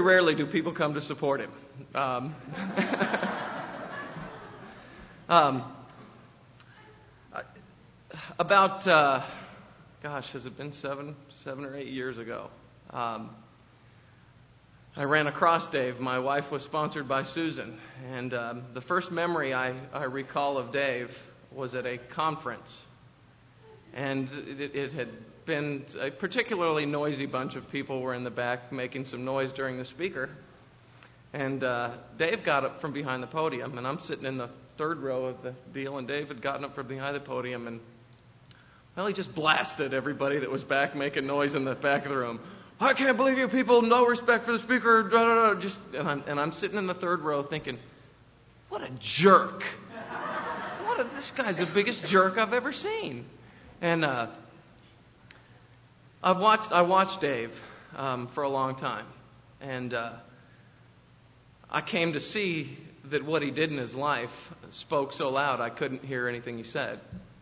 very rarely do people come to support him. About, has it been seven or 8 years ago? I ran across Dave. My wife was sponsored by Susan, and the first memory I recall of Dave was at a conference, and it had been a particularly noisy bunch of people were in the back making some noise during the speaker, and Dave got up from behind the podium, and I'm sitting in the third row of the deal, and Dave had gotten up from behind the podium, and well, he just blasted everybody that was back making noise in the back of the room. I can't believe you people, no respect for the speaker, and I'm sitting in the third row thinking, what a jerk. This guy's the biggest jerk I've ever seen. And I watched Dave for a long time, and I came to see that what he did in his life spoke so loud I couldn't hear anything he said.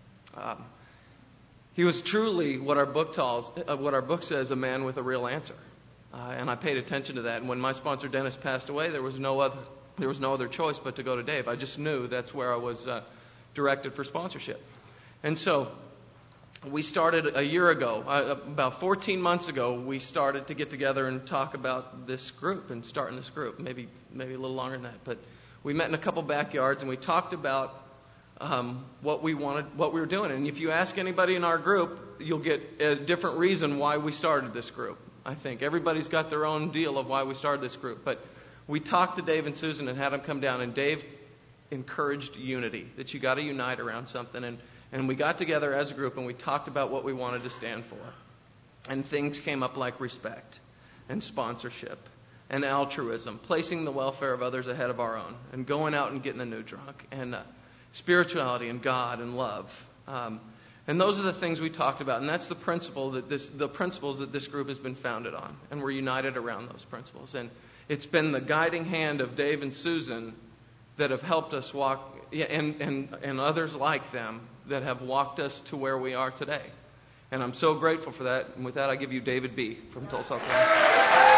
He was truly what our book says, a man with a real answer, and I paid attention to that. And when my sponsor Dennis passed away, there was no other choice but to go to Dave. I just knew that's where I was directed for sponsorship, and so we started a year ago. About 14 months ago, we started to get together and talk about this group and starting this group. Maybe a little longer than that, but we met in a couple backyards and we talked about what we were doing. And if you ask anybody in our group, you'll get a different reason why we started this group. I think everybody's got their own deal of why we started this group. But we talked to Dave and Susan and had them come down, and Dave encouraged unity, that you got to unite around something. And we got together as a group and we talked about what we wanted to stand for. And things came up like respect and sponsorship and altruism, placing the welfare of others ahead of our own, and going out and getting a new drunk, and spirituality and God and love. And those are the things we talked about, and that's the principles that this group has been founded on, and we're united around those principles. And it's been the guiding hand of Dave and Susan that have helped us walk, and others like them that have walked us to where we are today. And I'm so grateful for that. And with that, I give you David B. from Tulsa, Oklahoma.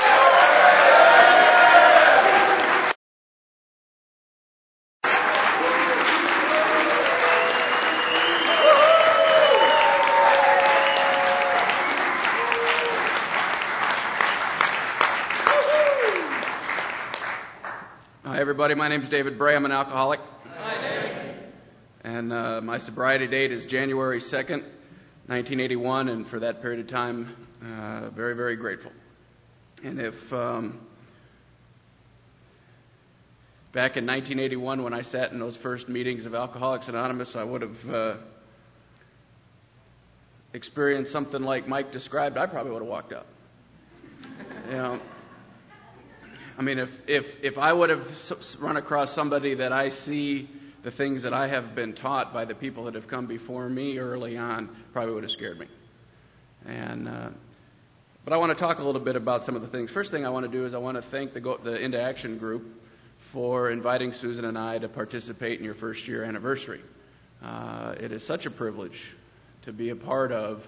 Hi, everybody. My name is David Bray. I'm an alcoholic. Hi, David. And my sobriety date is January 2nd, 1981. And for that period of time, very, very grateful. And if back in 1981, when I sat in those first meetings of Alcoholics Anonymous, I would have experienced something like Mike described, I probably would have walked up. You know, I mean, if I would have run across somebody that I see the things that I have been taught by the people that have come before me early on, probably would have scared me. And but I want to talk a little bit about some of the things. First thing I want to do is I want to thank the Into Action group for inviting Susan and I to participate in your first year anniversary. It is such a privilege to be a part of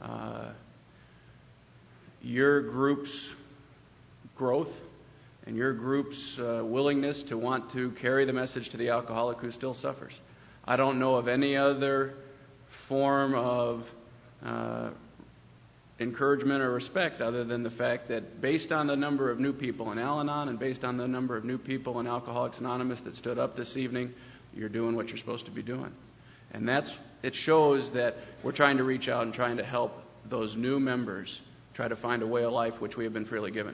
your group's growth and your group's willingness to want to carry the message to the alcoholic who still suffers. I don't know of any other form of encouragement or respect other than the fact that based on the number of new people in Al-Anon and based on the number of new people in Alcoholics Anonymous that stood up this evening, you're doing what you're supposed to be doing. And it shows that we're trying to reach out and trying to help those new members try to find a way of life which we have been freely given.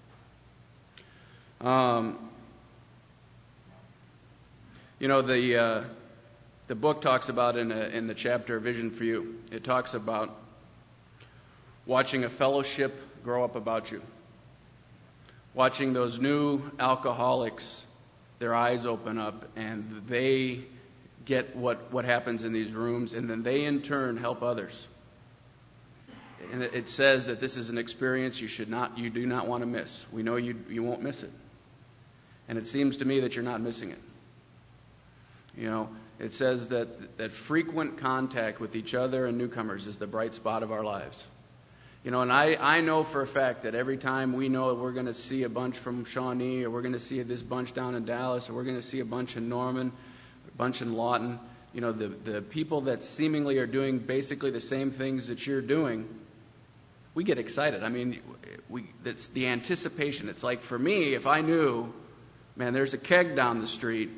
You know, the book talks about in the chapter Vision for You, it talks about watching a fellowship grow up about you. Watching those new alcoholics, their eyes open up and they get what happens in these rooms, and then they in turn help others. And it says that this is an experience you do not want to miss. We know you won't miss it. And it seems to me that you're not missing it. You know, it says that frequent contact with each other and newcomers is the bright spot of our lives. And I know for a fact that every time we know that we're going to see a bunch from Shawnee, or we're going to see this bunch down in Dallas, or we're going to see a bunch in Norman, a bunch in Lawton, the people that seemingly are doing basically the same things that you're doing, we get excited. I mean, it's the anticipation. It's like, for me, if I knew, man, there's a keg down the street,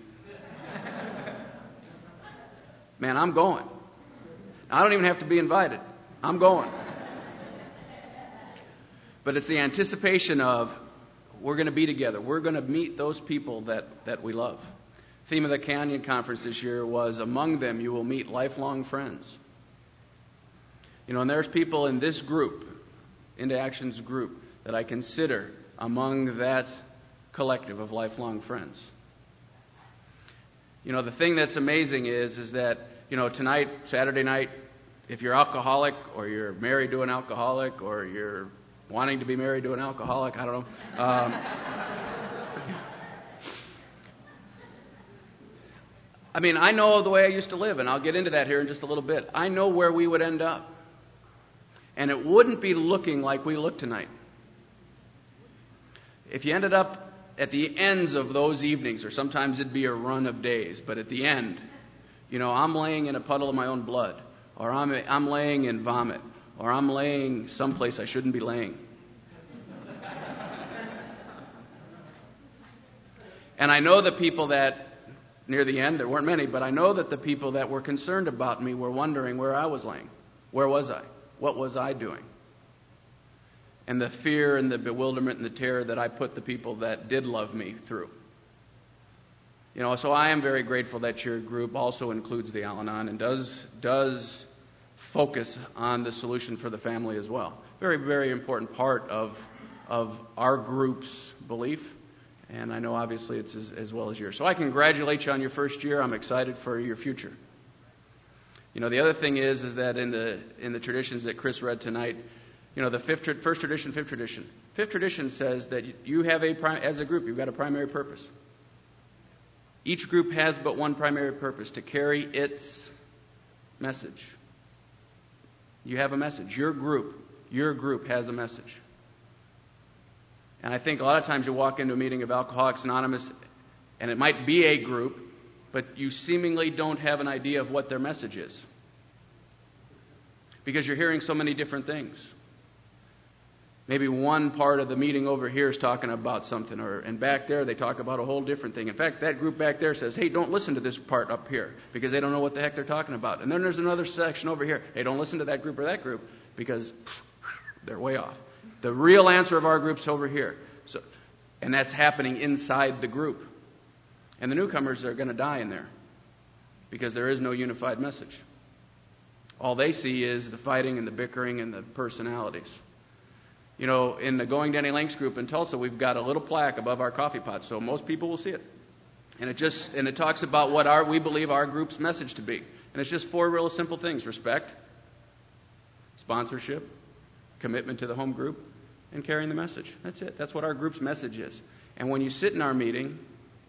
man, I'm going. I don't even have to be invited. I'm going. But it's the anticipation of, we're going to be together. We're going to meet those people that we love. The theme of the Canyon Conference this year was, among them you will meet lifelong friends. And there's people in this group, Into Action's group, that I consider among that collective of lifelong friends. The thing that's amazing is that, tonight, Saturday night, if you're alcoholic, or you're married to an alcoholic, or you're wanting to be married to an alcoholic, I don't know. I know the way I used to live, and I'll get into that here in just a little bit. I know where we would end up. And it wouldn't be looking like we look tonight. If you ended up at the ends of those evenings, or sometimes it'd be a run of days, but at the end, I'm laying in a puddle of my own blood, or I'm laying in vomit, or I'm laying someplace I shouldn't be laying. And I know the people that, near the end, there weren't many, but I know that the people that were concerned about me were wondering where I was laying. Where was I? What was I doing? And the fear and the bewilderment and the terror that I put the people that did love me through. So I am very grateful that your group also includes the Al-Anon and does focus on the solution for the family as well. Very, very important part of our group's belief. And I know obviously it's as well as yours. So I congratulate you on your first year. I'm excited for your future. The other thing is that in the traditions that Chris read tonight, the first tradition, fifth tradition. Fifth tradition says that you have as a group, you've got a primary purpose. Each group has but one primary purpose: to carry its message. You have a message. Your group has a message. And I think a lot of times you walk into a meeting of Alcoholics Anonymous, and it might be a group, but you seemingly don't have an idea of what their message is. Because you're hearing so many different things. Maybe one part of the meeting over here is talking about something, and back there they talk about a whole different thing. In fact, that group back there says, hey, don't listen to this part up here, because they don't know what the heck they're talking about. And then there's another section over here. Hey, don't listen to that group or that group, because they're way off. The real answer of our group's over here. And that's happening inside the group. And the newcomers are going to die in there, because there is no unified message. All they see is the fighting and the bickering and the personalities. In the Going Danny Lanks group in Tulsa, we've got a little plaque above our coffee pot, so most people will see it. And it talks about what we believe our group's message to be. And it's just 4 real simple things: respect, sponsorship, commitment to the home group, and carrying the message. That's it. That's what our group's message is. And when you sit in our meeting,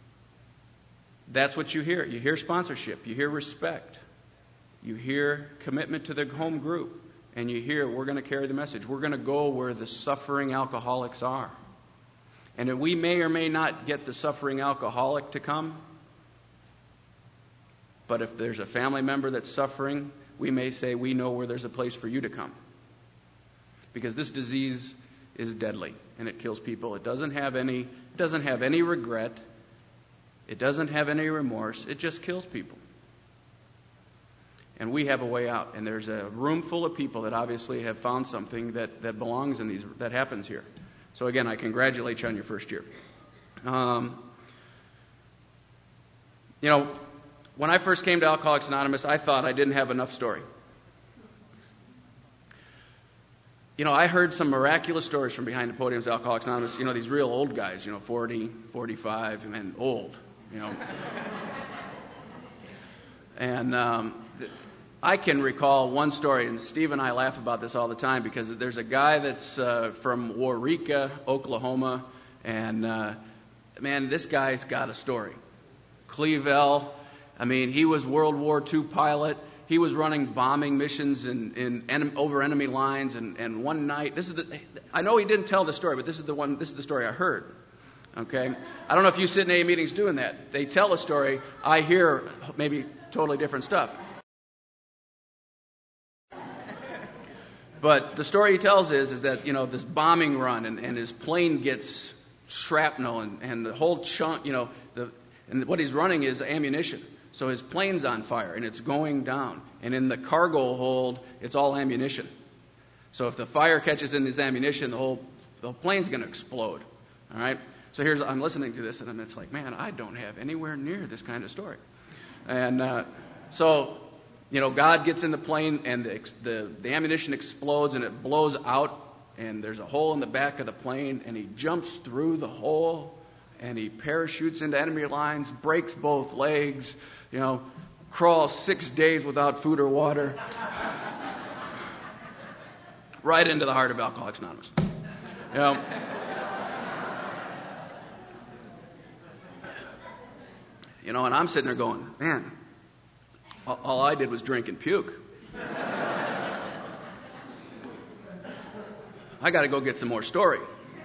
that's what you hear. You hear sponsorship. You hear respect. You hear commitment to the home group. And you hear, we're going to carry the message. We're going to go where the suffering alcoholics are. And we may or may not get the suffering alcoholic to come. But if there's a family member that's suffering, we may say, we know where there's a place for you to come. Because this disease is deadly, and it kills people. It doesn't have any regret. It doesn't have any remorse. It just kills people. And we have a way out. And there's a room full of people that obviously have found something that belongs in that happens here. So again, I congratulate you on your first year. When I first came to Alcoholics Anonymous, I thought I didn't have enough story. I heard some miraculous stories from behind the podiums of Alcoholics Anonymous. These real old guys, 40, 45, and old, And I can recall one story, and Steve and I laugh about this all the time, because there's a guy that's from Waurika, Oklahoma, and man, this guy's got a story. Clevelle, he was World War II pilot. he was running bombing missions over enemy lines, and one night, I know he didn't tell the story, but this is the story I heard. Okay? I don't know if you sit in AA meetings doing that. They tell a story, I hear maybe totally different stuff. But the story he tells is that, this bombing run, and his plane gets shrapnel, and the whole chunk, and what he's running is ammunition. So his plane's on fire, and it's going down. And in the cargo hold, it's all ammunition. So if the fire catches in his ammunition, the whole plane's going to explode. All right? So I'm listening to this, and it's like, man, I don't have anywhere near this kind of story. And so God gets in the plane, and the ammunition explodes, and it blows out, and there's a hole in the back of the plane, and he jumps through the hole, and he parachutes into enemy lines, breaks both legs, crawls 6 days without food or water, right into the heart of Alcoholics Anonymous. And I'm sitting there going, man, all I did was drink and puke. I got to go get some more story.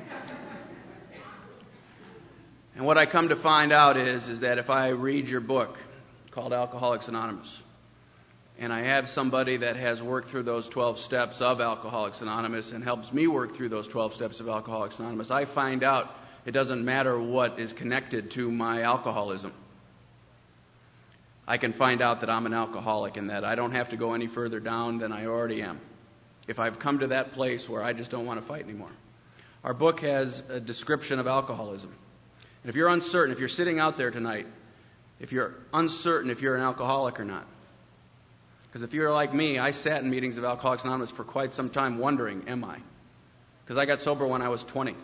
And what I come to find out is that if I read your book called Alcoholics Anonymous, and I have somebody that has worked through those 12 steps of Alcoholics Anonymous and helps me work through those 12 steps of Alcoholics Anonymous, I find out it doesn't matter what is connected to my alcoholism. I can find out that I'm an alcoholic and that I don't have to go any further down than I already am, if I've come to that place where I just don't want to fight anymore. Our book has a description of alcoholism. And if you're uncertain, if you're sitting out there tonight, if you're uncertain if you're an alcoholic or not, because if you're like me, I sat in meetings of Alcoholics Anonymous for quite some time wondering, am I? Because I got sober when I was 20.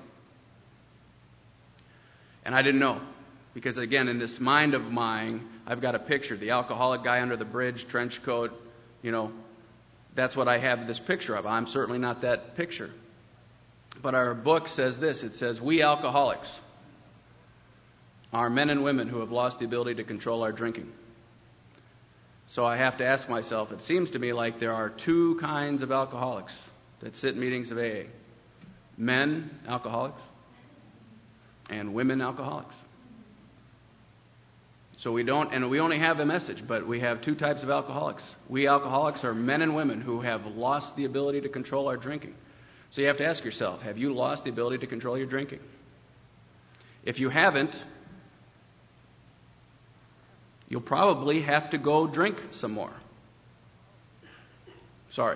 And I didn't know. Because again, in this mind of mine, I've got a picture. The alcoholic guy under the bridge, trench coat, that's what I have this picture of. I'm certainly not that picture. But our book says this. It says, we alcoholics are men and women who have lost the ability to control our drinking. So I have to ask myself, it seems to me like there are two kinds of alcoholics that sit in meetings of AA. Men alcoholics and women alcoholics. So we only have a message, but we have two types of alcoholics. We alcoholics are men and women who have lost the ability to control our drinking. So you have to ask yourself, have you lost the ability to control your drinking? If you haven't, you'll probably have to go drink some more. Sorry.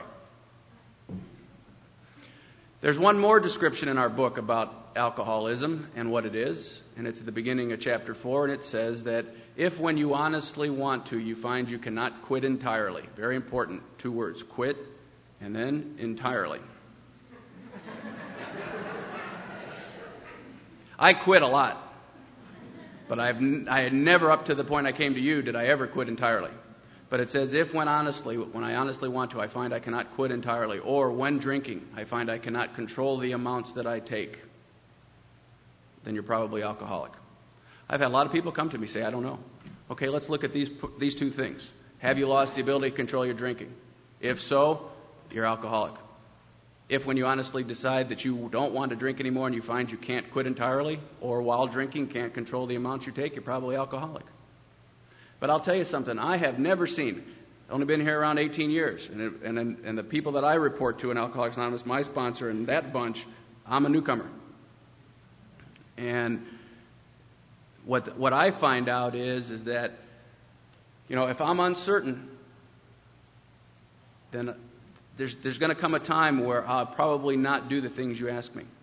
There's one more description in our book about alcoholism and what it is, and it's at the beginning of chapter 4, and it says that if when you honestly want to, you find you cannot quit entirely. Very important, 2 words, quit and then entirely. I quit a lot, but I had never, up to the point I came to you, did I ever quit entirely. But it says, if when I honestly want to, I find I cannot quit entirely, or when drinking, I find I cannot control the amounts that I take, then you're probably alcoholic. I've had a lot of people come to me say, I don't know. Okay, let's look at these two things. Have you lost the ability to control your drinking? If so, you're alcoholic. If when you honestly decide that you don't want to drink anymore and you find you can't quit entirely, or while drinking can't control the amounts you take, you're probably alcoholic. But I'll tell you something, I have never seen, I've only been here around 18 years, and the people that I report to in Alcoholics Anonymous, my sponsor and that bunch, I'm a newcomer. And what I find out is that, if I'm uncertain, then there's going to come a time where I'll probably not do the things you ask me.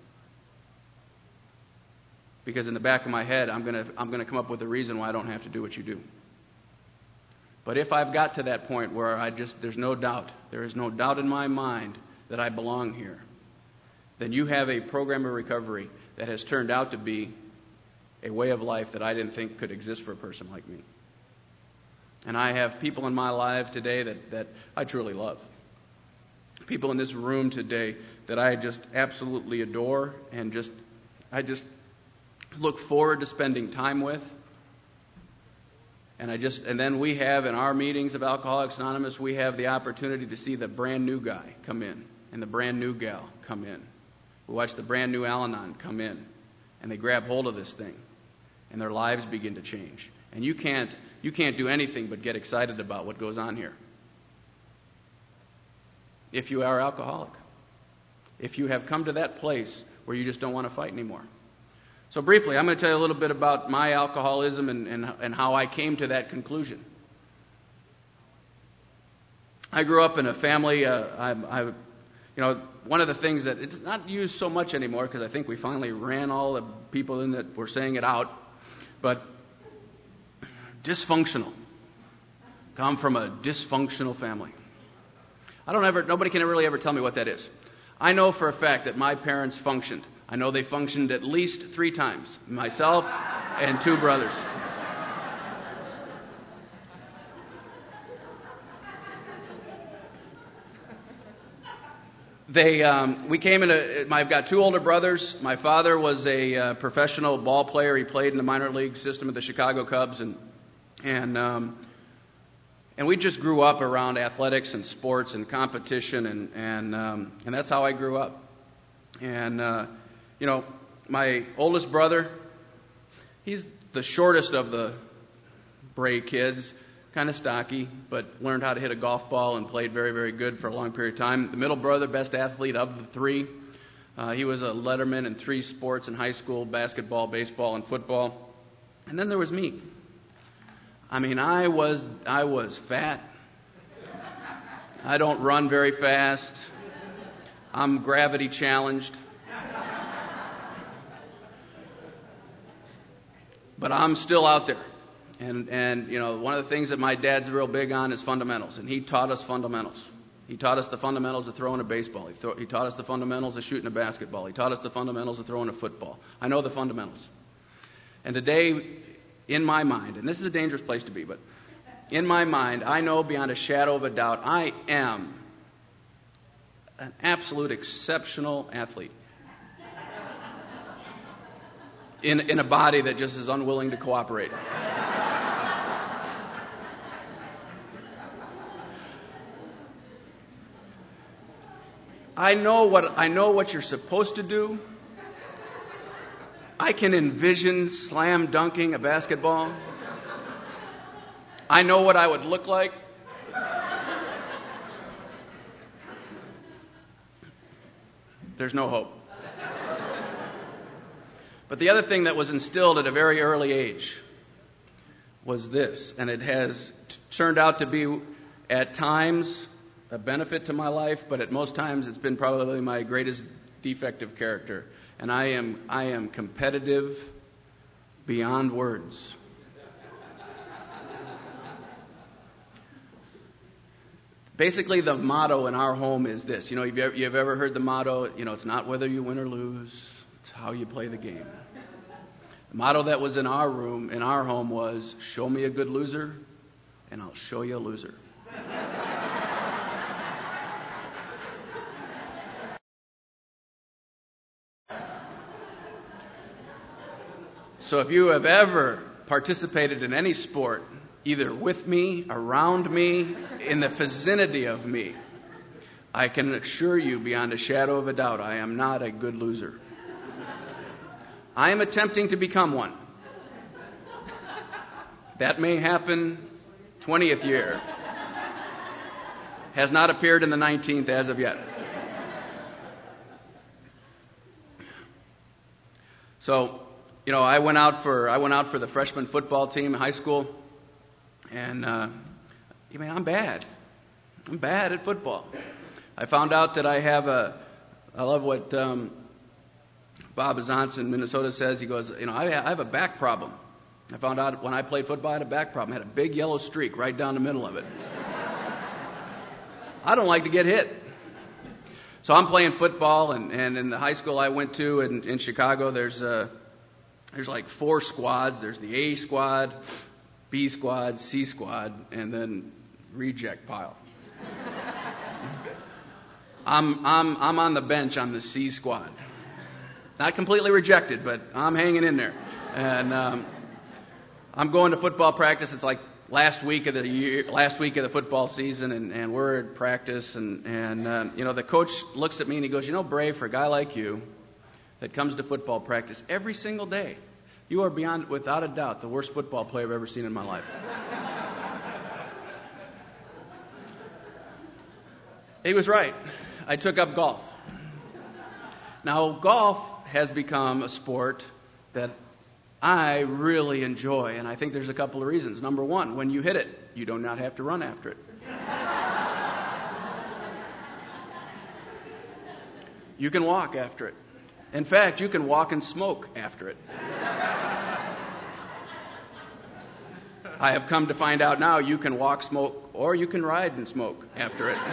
Because in the back of my head, I'm going to come up with a reason why I don't have to do what you do. But if I've got to that point where there's no doubt, there is no doubt in my mind that I belong here, then you have a program of recovery that has turned out to be a way of life that I didn't think could exist for a person like me. And I have people in my life today that I truly love. People in this room today that I just absolutely adore and I just look forward to spending time with. And then we have in our meetings of Alcoholics Anonymous, we have the opportunity to see the brand new guy come in and the brand new gal come in. We watch the brand new Al-Anon come in, and they grab hold of this thing, and their lives begin to change. And you can't do anything but get excited about what goes on here. If you are alcoholic, if you have come to that place where you just don't want to fight anymore. So briefly, I'm going to tell you a little bit about my alcoholism and how I came to that conclusion. I grew up in a family. One of the things that it's not used so much anymore because I think we finally ran all the people in that were saying it out, but dysfunctional. Come from a dysfunctional family. Nobody can really ever tell me what that is. I know for a fact that my parents functioned. I know they functioned at least 3 times. Myself and 2 brothers. I've got 2 older brothers. My father was a professional ball player. He played in the minor league system of the Chicago Cubs, and we just grew up around athletics and sports and competition, and that's how I grew up. And my oldest brother, he's the shortest of the Bray kids, kind of stocky, but learned how to hit a golf ball and played very, very good for a long period of time. The middle brother, best athlete of the 3. He was a letterman in 3 sports in high school: basketball, baseball, and football. And then there was me. I mean, I was fat. I don't run very fast. I'm gravity challenged. But I'm still out there. And one of the things that my dad's real big on is fundamentals, and he taught us fundamentals. He taught us the fundamentals of throwing a baseball. He taught us the fundamentals of shooting a basketball. He taught us the fundamentals of throwing a football. I know the fundamentals. And today, in my mind, and this is a dangerous place to be, but in my mind, I know beyond a shadow of a doubt, I am an absolute exceptional athlete. In a body that just is unwilling to cooperate. I know what you're supposed to do. I can envision slam dunking a basketball. I know what I would look like. There's no hope. But the other thing that was instilled at a very early age was this, and it has turned out to be at times a benefit to my life, but at most times it's been probably my greatest defect of character. And I am competitive beyond words. Basically, the motto in our home is this. You've ever heard the motto, it's not whether you win or lose, it's how you play the game. The motto that was in our home was, show me a good loser, and I'll show you a loser. So if you have ever participated in any sport, either with me, around me, in the vicinity of me, I can assure you beyond a shadow of a doubt, I am not a good loser. I am attempting to become one. That may happen 20th year. Has not appeared in the 19th as of yet. So, I went out for the freshman football team in high school, and I'm bad. I'm bad at football. I found out that I love what Bob Azance in Minnesota says. He goes, I have a back problem. I found out when I played football I had a back problem. I had a big yellow streak right down the middle of it. I don't like to get hit. So I'm playing football, and in the high school I went to in Chicago, there's like 4 squads. There's the A squad, B squad, C squad, and then reject pile. I'm on the bench on the C squad. Not completely rejected, but I'm hanging in there. And I'm going to football practice. It's like last week of the football season, and we're at practice, and the coach looks at me and he goes, Bray, for a guy like you that comes to football practice every single day, you are beyond, without a doubt, the worst football player I've ever seen in my life. He was right. I took up golf. Now, golf has become a sport that I really enjoy, and I think there's a couple of reasons. Number one, when you hit it, you do not have to run after it. You can walk after it. In fact, you can walk and smoke after it. I have come to find out now you can walk, smoke, or you can ride and smoke after it.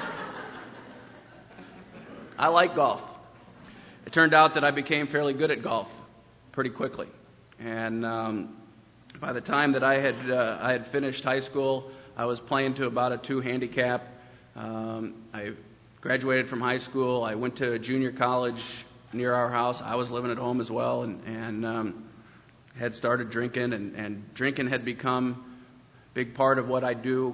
I like golf. It turned out that I became fairly good at golf pretty quickly. And by the time that I had finished high school, I was playing to about a 2 handicap. I graduated from high school. I went to a junior college near our house. I was living at home as well, and had started drinking, and drinking had become a big part of what I do.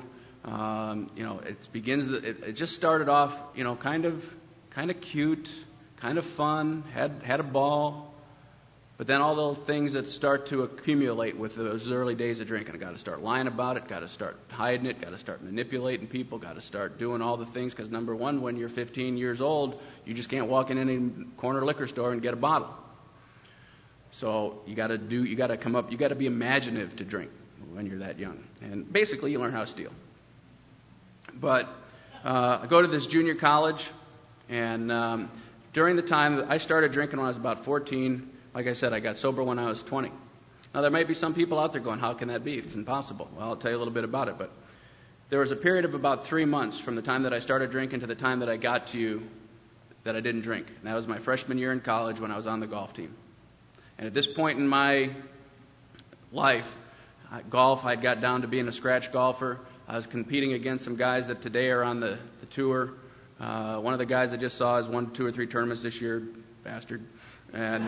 It just started off, kind of cute, kind of fun, had a ball. But then all the things that start to accumulate with those early days of drinking, I got to start lying about it, got to start hiding it, got to start manipulating people, got to start doing all the things. Because number one, when you're 15 years old, you just can't walk in any corner liquor store and get a bottle. So you got to be imaginative to drink when you're that young, and basically you learn how to steal. But I go to this junior college, and during the time I started drinking when I was about 14. Like I said, I got sober when I was 20. Now, there may be some people out there going, how can that be? It's impossible. Well, I'll tell you a little bit about it. But there was a period of about 3 months from the time that I started drinking to the time that I got to you that I didn't drink. And that was my freshman year in college when I was on the golf team. And at this point in my life, golf, I'd got down to being a scratch golfer. I was competing against some guys that today are on the tour. One of the guys I just saw has won 2 or 3 tournaments this year, bastard. And,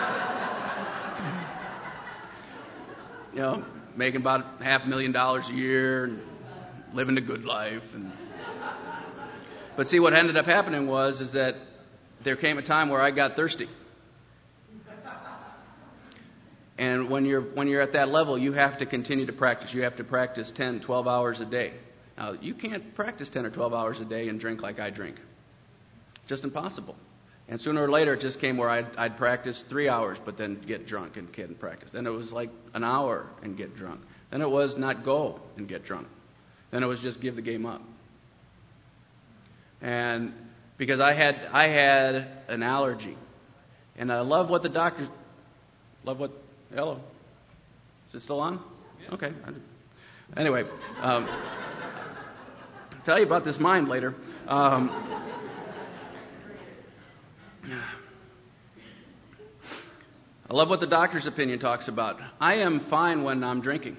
making about $500,000 a year, and living a good life. But see, what ended up happening is that there came a time where I got thirsty. And when you're at that level, you have to continue to practice. You have to practice 10, 12 hours a day. Now, you can't practice 10 or 12 hours a day and drink like I drink. Just impossible. And sooner or later, it just came where I'd practice 3 hours, but then get drunk and can't practice. Then it was like an hour and get drunk. Then it was not go and get drunk. Then it was just give the game up. And because I had an allergy, and I love what the doctors. Hello, is it still on? Okay. Anyway, I'll tell you about this mind later. I love what the doctor's opinion talks about. I am fine when I'm drinking.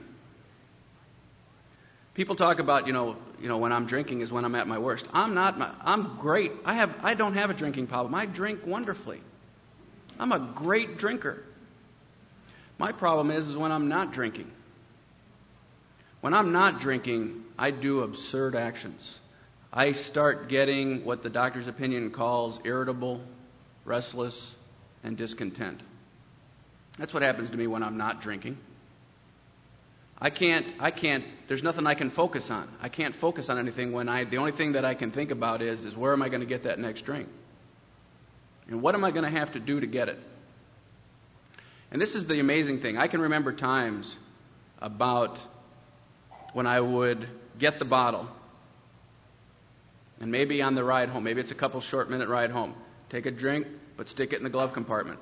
People talk about, when I'm drinking is when I'm at my worst. I'm not. I'm great. I don't have a drinking problem. I drink wonderfully. I'm a great drinker. My problem is when I'm not drinking. When I'm not drinking, I do absurd actions. I start getting what the doctor's opinion calls irritable, restless, and discontent. That's what happens to me when I'm not drinking. I can't, there's nothing I can focus on. I can't focus on anything the only thing that I can think about is where am I going to get that next drink? And what am I going to have to do to get it? And this is the amazing thing. I can remember times about when I would get the bottle, and maybe on the ride home, maybe it's a couple short minute ride home, take a drink, but stick it in the glove compartment.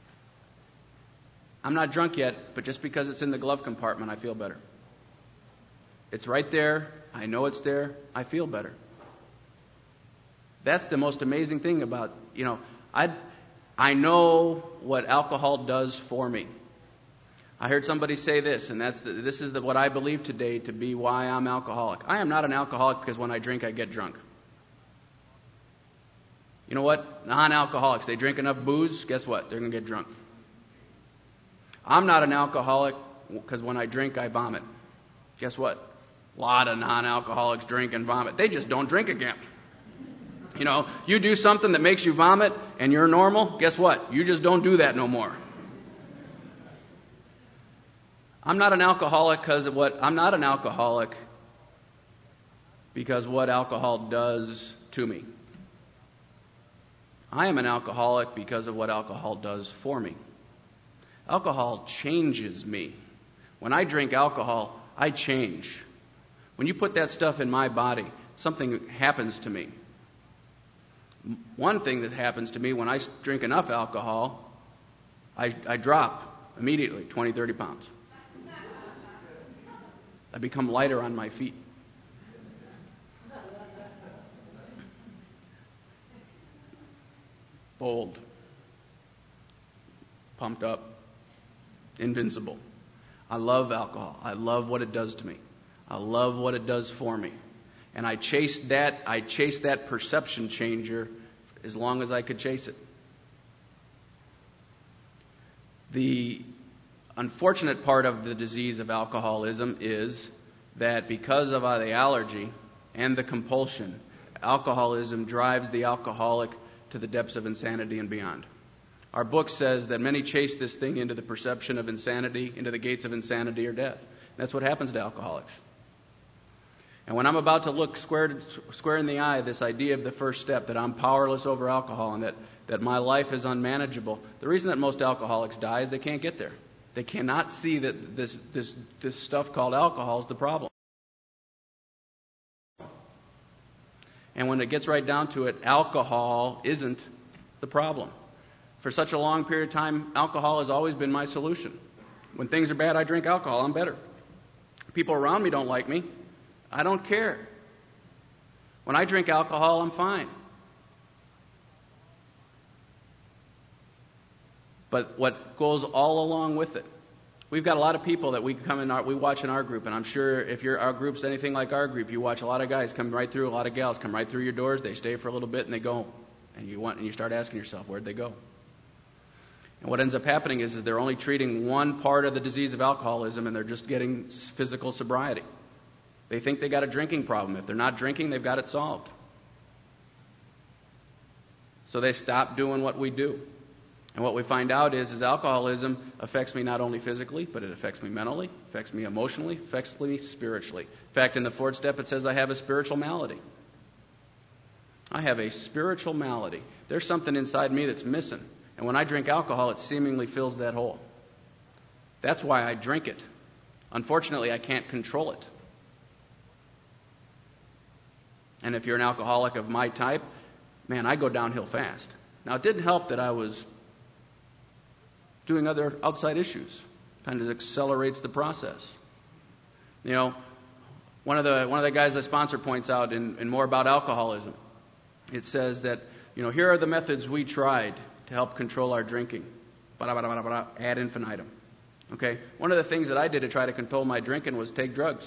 I'm not drunk yet, but just because it's in the glove compartment, I feel better. It's right there. I know it's there. I feel better. That's the most amazing thing about, I know what alcohol does for me. I heard somebody say this, and this is what I believe today to be why I'm alcoholic. I am not an alcoholic because when I drink, I get drunk. You know what? Non-alcoholics, they drink enough booze, guess what? They're going to get drunk. I'm not an alcoholic because when I drink, I vomit. Guess what? A lot of non-alcoholics drink and vomit. They just don't drink again. You know, you do something that makes you vomit and you're normal, guess what? You just don't do that no more. I'm not an alcoholic because what alcohol does to me. I am an alcoholic because of what alcohol does for me. Alcohol changes me. When I drink alcohol, I change. When you put that stuff in my body, something happens to me. One thing that happens to me when I drink enough alcohol, I drop immediately 20, 30 pounds. I become lighter on my feet. Bold. Pumped up. Invincible. I love alcohol. I love what it does to me. I love what it does for me. And I chased that perception changer as long as I could chase it. The unfortunate part of the disease of alcoholism is that because of the allergy and the compulsion, alcoholism drives the alcoholic to the depths of insanity and beyond. Our book says that many chase this thing into the perception of insanity, into the gates of insanity or death. And that's what happens to alcoholics. And when I'm about to look square in the eye this idea of the first step, that I'm powerless over alcohol and that my life is unmanageable, the reason that most alcoholics die is they can't get there. They cannot see that this stuff called alcohol is the problem. And when it gets right down to it, alcohol isn't the problem. For such a long period of time, alcohol has always been my solution. When things are bad, I drink alcohol. I'm better. People around me don't like me. I don't care. When I drink alcohol, I'm fine. But what goes all along with it, we've got a lot of people that we watch in our group, and I'm sure if our group's anything like our group, you watch a lot of guys come right through, a lot of gals come right through your doors. They stay for a little bit and they go, and you start asking yourself, where'd they go? And what ends up happening is they're only treating one part of the disease of alcoholism, and they're just getting physical sobriety. They think they got a drinking problem. If they're not drinking, they've got it solved. So they stop doing what we do. And what we find out is alcoholism affects me not only physically, but it affects me mentally, affects me emotionally, affects me spiritually. In fact, in the fourth step, it says I have a spiritual malady. I have a spiritual malady. There's something inside me that's missing. And when I drink alcohol, it seemingly fills that hole. That's why I drink it. Unfortunately, I can't control it. And if you're an alcoholic of my type, man, I go downhill fast. Now, it didn't help that I was doing other outside issues. Kind of accelerates the process. You know, one of the guys I sponsor points out in More About Alcoholism, it says that, here are the methods we tried to help control our drinking. Ad infinitum. Okay? One of the things that I did to try to control my drinking was take drugs.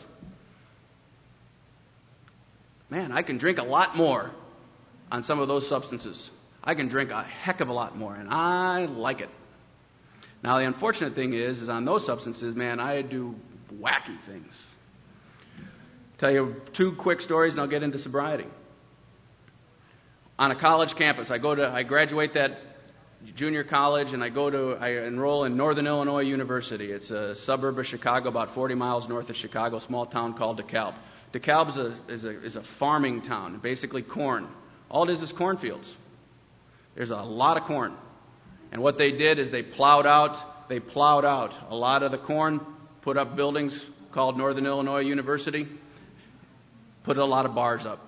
Man, I can drink a lot more on some of those substances. I can drink a heck of a lot more, and I like it. Now, the unfortunate thing is on those substances, man, I do wacky things. Tell you two quick stories, and I'll get into sobriety. On a college campus, I graduate that junior college, and I enroll in Northern Illinois University. It's a suburb of Chicago, about 40 miles north of Chicago, a small town called DeKalb. DeKalb is a farming town, basically corn. All it is cornfields. There's a lot of corn. And what they did is they plowed out a lot of the corn, put up buildings called Northern Illinois University, put a lot of bars up.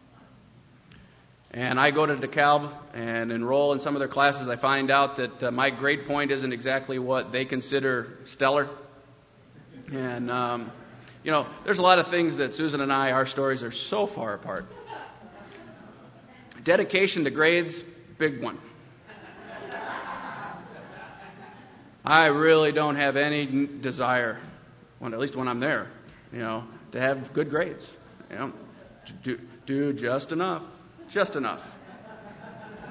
And I go to DeKalb and enroll in some of their classes. I find out that my grade point isn't exactly what they consider stellar. And, there's a lot of things that Susan and our stories are so far apart. Dedication to grades, big one. I really don't have any desire, at least when I'm there, to have good grades. Do just enough. Just enough.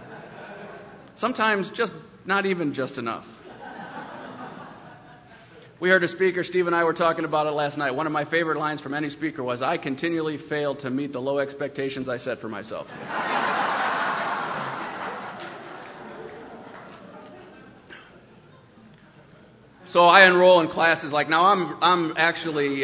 Sometimes just not even just enough. We heard a speaker, Steve and I were talking about it last night. One of my favorite lines from any speaker was, "I continually fail to meet the low expectations I set for myself." So I enroll in classes like now. I'm actually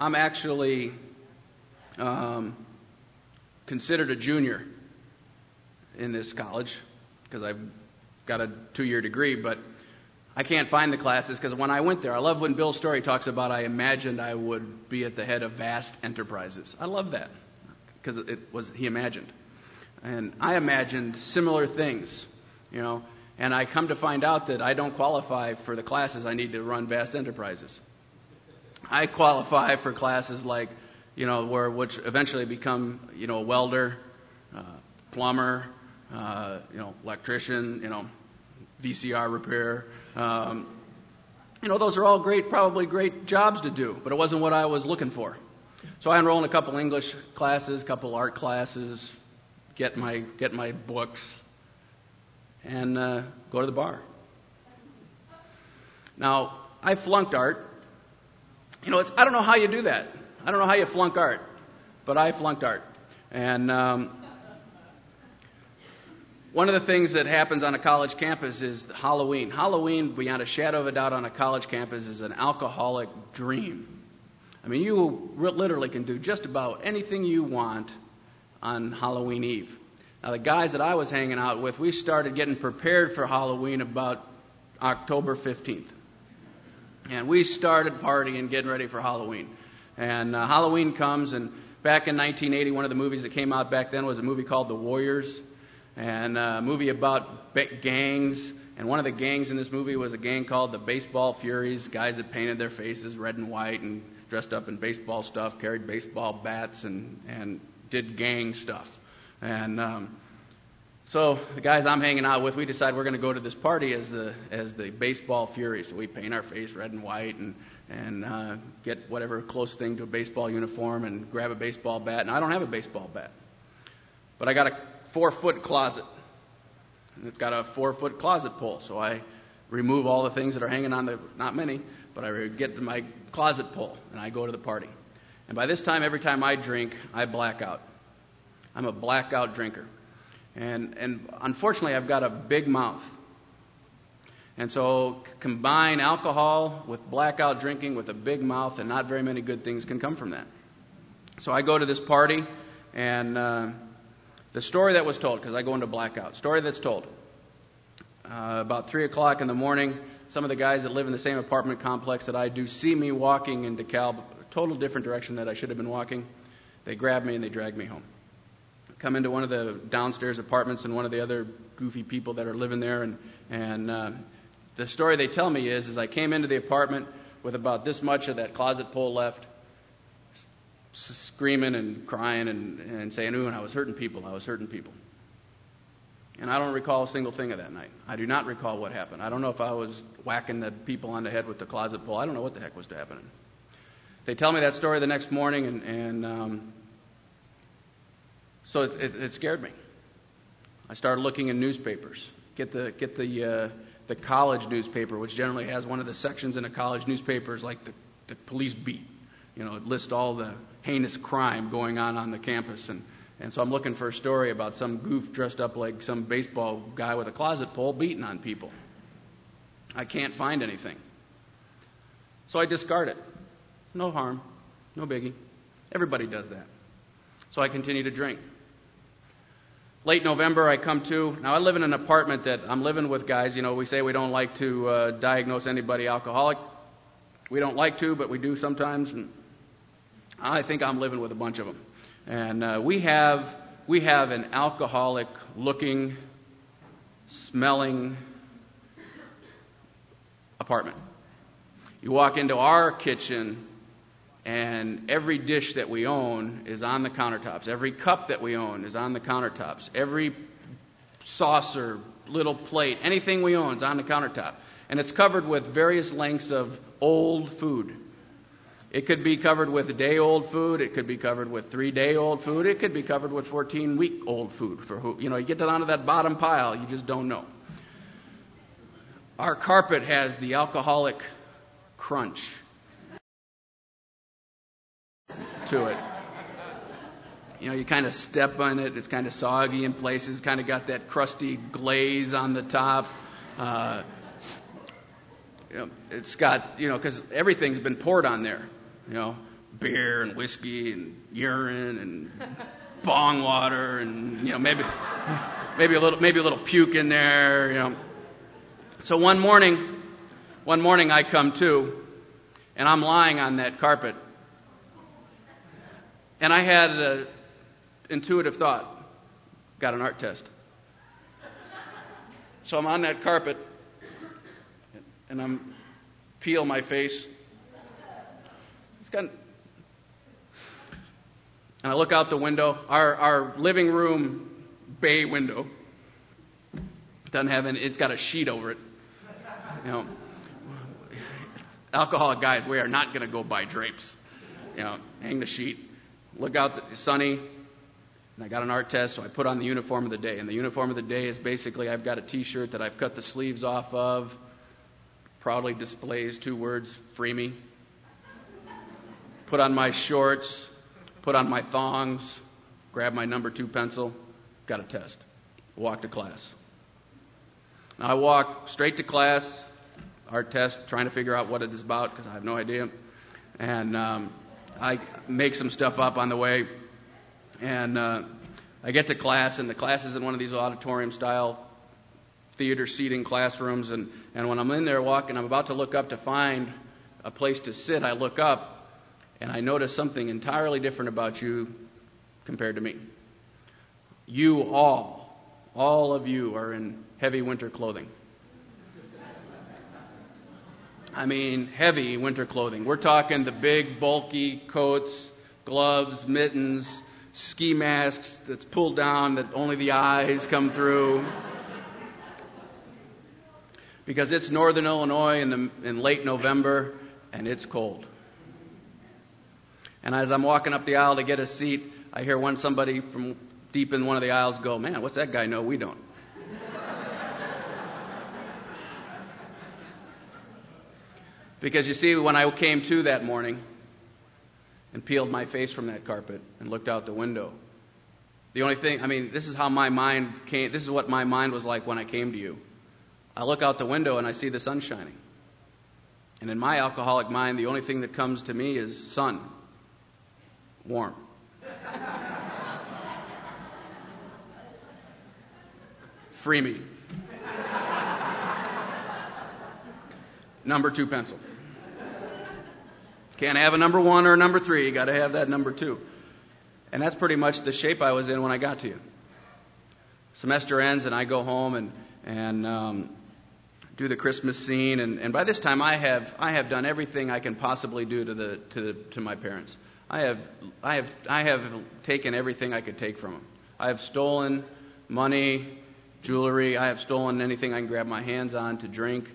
considered a junior in this college because I've got a 2-year degree, but I can't find the classes because when I went there, I love when Bill Story talks about I imagined I would be at the head of vast enterprises. I love that because he imagined, and I imagined similar things, and I come to find out that I don't qualify for the classes I need to run vast enterprises. I qualify for classes like, which eventually become, a welder, plumber, electrician, VCR repair. Those are all probably great jobs to do, but it wasn't what I was looking for. So I enroll in a couple English classes, couple art classes, get my books, and go to the bar. Now, I flunked art. I don't know how you do that. I don't know how you flunk art, but I flunked art. And one of the things that happens on a college campus is Halloween. Halloween, beyond a shadow of a doubt on a college campus, is an alcoholic dream. I mean, you literally can do just about anything you want on Halloween Eve. Now, the guys that I was hanging out with, we started getting prepared for Halloween about October 15th. And we started partying, getting ready for Halloween. And Halloween comes, and back in 1980, one of the movies that came out back then was a movie called The Warriors, and a movie about gangs. And one of the gangs in this movie was a gang called the Baseball Furies, guys that painted their faces red and white and dressed up in baseball stuff, carried baseball bats, and did gang stuff. And so the guys I'm hanging out with, we decide we're going to go to this party as the Baseball Furies. So we paint our face red and white and get whatever close thing to a baseball uniform and grab a baseball bat. And I don't have a baseball bat, but I got a 4-foot closet. And it's got a 4-foot closet pole. So I remove all the things that are hanging on not many, but I get my closet pole and I go to the party. And by this time, every time I drink, I black out. I'm a blackout drinker. And unfortunately, I've got a big mouth. And so combine alcohol with blackout drinking with a big mouth, and not very many good things can come from that. So I go to this party, and the story that was told, because I go into blackout, story that's told, about 3 o'clock in the morning, some of the guys that live in the same apartment complex that I do see me walking in DeKalb, a total different direction that I should have been walking. They grab me and they drag me home. Come into one of the downstairs apartments and one of the other goofy people that are living there, and the story they tell me is I came into the apartment with about this much of that closet pole left, screaming and crying and saying, "Ooh," and I was hurting people. And I don't recall a single thing of that night. I do not recall what happened. I don't know if I was whacking the people on the head with the closet pole. I don't know what the heck was happening. They tell me that story the next morning, and so it scared me. I started looking in newspapers. Get the college newspaper, which generally has one of the sections in a college newspaper is like the police beat. It lists all the heinous crime going on the campus. And so I'm looking for a story about some goof dressed up like some baseball guy with a closet pole beating on people. I can't find anything. So I discard it. No harm. No biggie. Everybody does that. So I continue to drink. Late November, I come to. Now, I live in an apartment that I'm living with guys. We say we don't like to diagnose anybody alcoholic. We don't like to, but we do sometimes. And I think I'm living with a bunch of them. And we have an alcoholic-looking, smelling apartment. You walk into our kitchen, and every dish that we own is on the countertops. Every cup that we own is on the countertops. Every saucer, little plate, anything we own is on the countertop. And it's covered with various lengths of old food. It could be covered with day-old food. It could be covered with 3-day-old food. It could be covered with 14-week-old food. You get down to that bottom pile, you just don't know. Our carpet has the alcoholic crunch to it. You know, you kind of step on it. It's kind of soggy in places. Kind of got that crusty glaze on the top. It's got, because everything's been poured on there. Beer and whiskey and urine and bong water and maybe a little puke in there. So one morning I come to, and I'm lying on that carpet, and I had an intuitive thought. Got an art test. So I'm on that carpet, and I'm peel my face. And I look out the window. Our living room bay window doesn't have any. It's got a sheet over it. Alcoholic guys, we are not going to go buy drapes. Hang the sheet. Look out, it's sunny. And I got an art test, so I put on the uniform of the day. And the uniform of the day is basically I've got a T-shirt that I've cut the sleeves off of. Proudly displays 2 words, free me. Put on my shorts, put on my thongs, grab my number 2 pencil, got a test. Walk to class. Now I walk straight to class, art test, trying to figure out what it is about because I have no idea. And I make some stuff up on the way. And I get to class, and the class is in one of these auditorium-style theater seating classrooms. And when I'm in there walking, I'm about to look up to find a place to sit. I look up, and I notice something entirely different about you compared to me. You all of you are in heavy winter clothing. I mean, heavy winter clothing. We're talking the big, bulky coats, gloves, mittens, ski masks that's pulled down that only the eyes come through. Because it's northern Illinois in late November, and it's cold. And as I'm walking up the aisle to get a seat, I hear somebody from deep in one of the aisles go, "Man, what's that guy know we don't?" Because you see, when I came to that morning and peeled my face from that carpet and looked out the window, the only thing, this is how my mind came, this is what my mind was like when I came to you. I look out the window and I see the sun shining. And in my alcoholic mind, the only thing that comes to me is sun. Warm. Free me. Number 2 pencil. Can't have a number 1 or a number 3. You got to have that number 2. And that's pretty much the shape I was in when I got to you. Semester ends and I go home and do the Christmas scene. And by this time I have done everything I can possibly do to my parents. I have taken everything I could take from them. I have stolen money, jewelry. I have stolen anything I can grab my hands on to drink.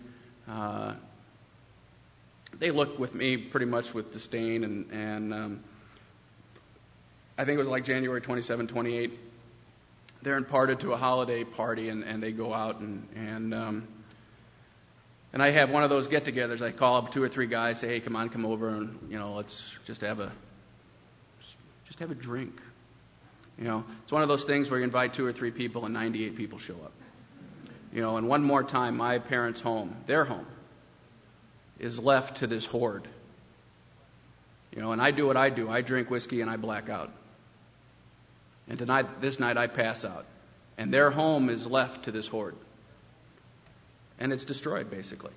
They look with me pretty much with disdain, and I think it was like January 27, 28. They're imparted to a holiday party, and they go out, and I have one of those get-togethers. I call up 2 or 3 guys, say, "Hey, come over, and let's just have a drink." It's one of those things where you invite 2 or 3 people, and 98 people show up. And one more time, my parents' home, their home, is left to this horde. And I do what I do. I drink whiskey and I black out. And this night I pass out. And their home is left to this horde. And it's destroyed, basically.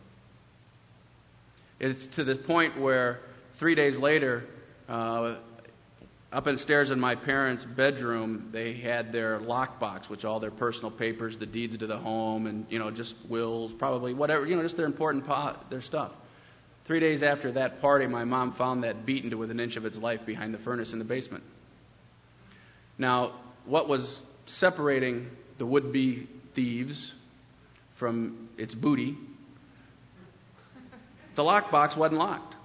It's to the point where 3 days later, up upstairs in my parents' bedroom, they had their lockbox, which all their personal papers, the deeds to the home, and just wills, probably whatever, just their important their stuff. 3 days after that party, my mom found that beaten to within an inch of its life behind the furnace in the basement. Now, what was separating the would-be thieves from its booty? The lockbox wasn't locked.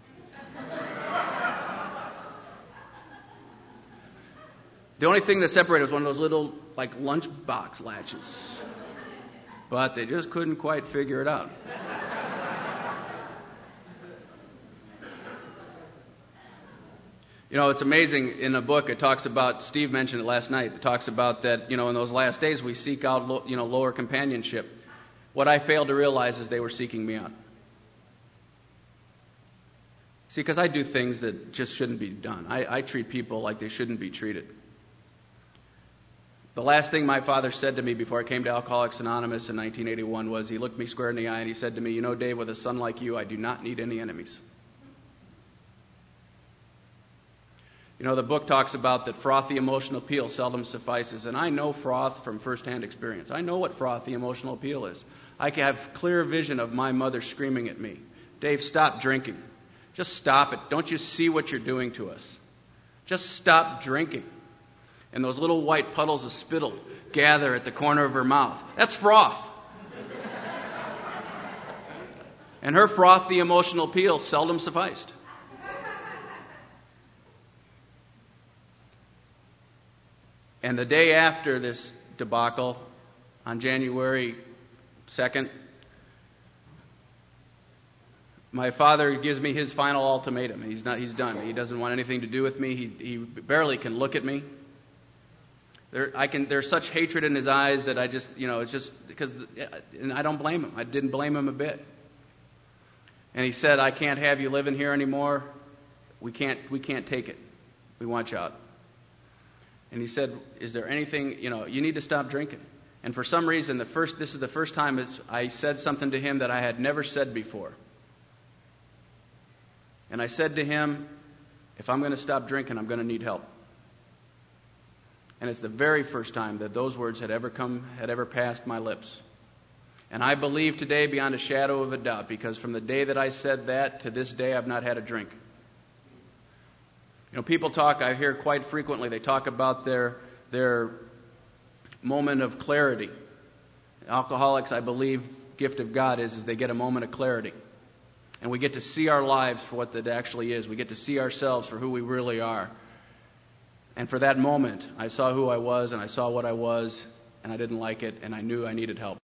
The only thing that separated was one of those little, lunchbox latches. But they just couldn't quite figure it out. You know, it's amazing. In a book, it talks about, Steve mentioned it last night, it talks about that, in those last days we seek out, lower companionship. What I failed to realize is they were seeking me out. See, because I do things that just shouldn't be done. I treat people like they shouldn't be treated. The last thing my father said to me before I came to Alcoholics Anonymous in 1981 was, he looked me square in the eye and he said to me, Dave, with a son like you, I do not need any enemies. The book talks about that frothy emotional appeal seldom suffices, and I know froth from firsthand experience. I know what frothy emotional appeal is. I have clear vision of my mother screaming at me, Dave, stop drinking. Just stop it. Don't you see what you're doing to us? Just stop drinking. And those little white puddles of spittle gather at the corner of her mouth. That's froth. And her frothy emotional appeal seldom sufficed. And the day after this debacle, on January 2nd, my father gives me his final ultimatum. He's done. He doesn't want anything to do with me. He barely can look at me. There's such hatred in his eyes that I just, it's just because, and I don't blame him. I didn't blame him a bit. And he said, I can't have you living here anymore. We can't take it. We want you out. And he said, is there anything, you need to stop drinking. And for some reason, this is the first time I said something to him that I had never said before. And I said to him, if I'm going to stop drinking, I'm going to need help. And it's the very first time that those words had ever passed my lips. And I believe today beyond a shadow of a doubt, because from the day that I said that to this day, I've not had a drink. People talk, I hear quite frequently, they talk about their moment of clarity. Alcoholics, I believe, gift of God is they get a moment of clarity. And we get to see our lives for what it actually is. We get to see ourselves for who we really are. And for that moment, I saw who I was, and I saw what I was, and I didn't like it, and I knew I needed help.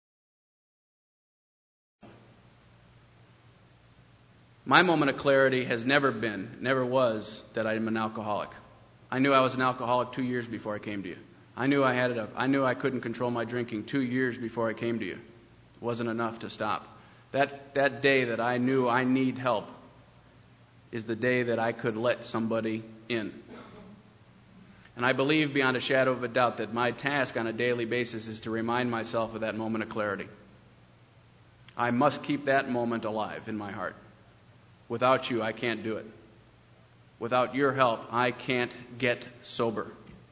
My moment of clarity has never was that I'm an alcoholic. I knew I was an alcoholic 2 years before I came to you. I knew I had it up. I knew I couldn't control my drinking 2 years before I came to you. It wasn't enough to stop. That day that I knew I need help is the day that I could let somebody in. And I believe beyond a shadow of a doubt that my task on a daily basis is to remind myself of that moment of clarity. I must keep that moment alive in my heart. Without you, I can't do it. Without your help, I can't get sober.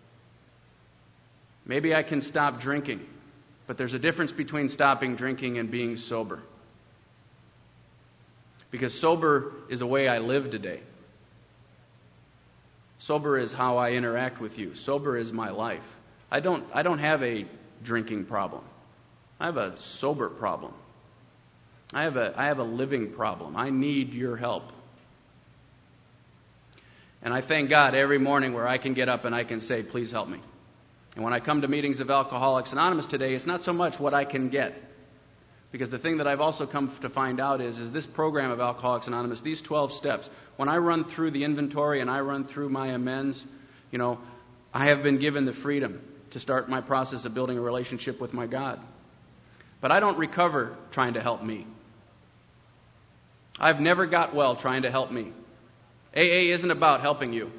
Maybe I can stop drinking, but there's a difference between stopping drinking and being sober. Because sober is a way I live today. Sober is how I interact with you. Sober is my life. I don't have a drinking problem. I have a sober problem. I have a living problem. I need your help. And I thank God every morning where I can get up and I can say, please help me. And when I come to meetings of Alcoholics Anonymous today, it's not so much what I can get. Because the thing that I've also come to find out is this program of Alcoholics Anonymous, these 12 steps, when I run through the inventory and I run through my amends, I have been given the freedom to start my process of building a relationship with my God. But I don't recover trying to help me. I've never got well trying to help me. AA isn't about helping you.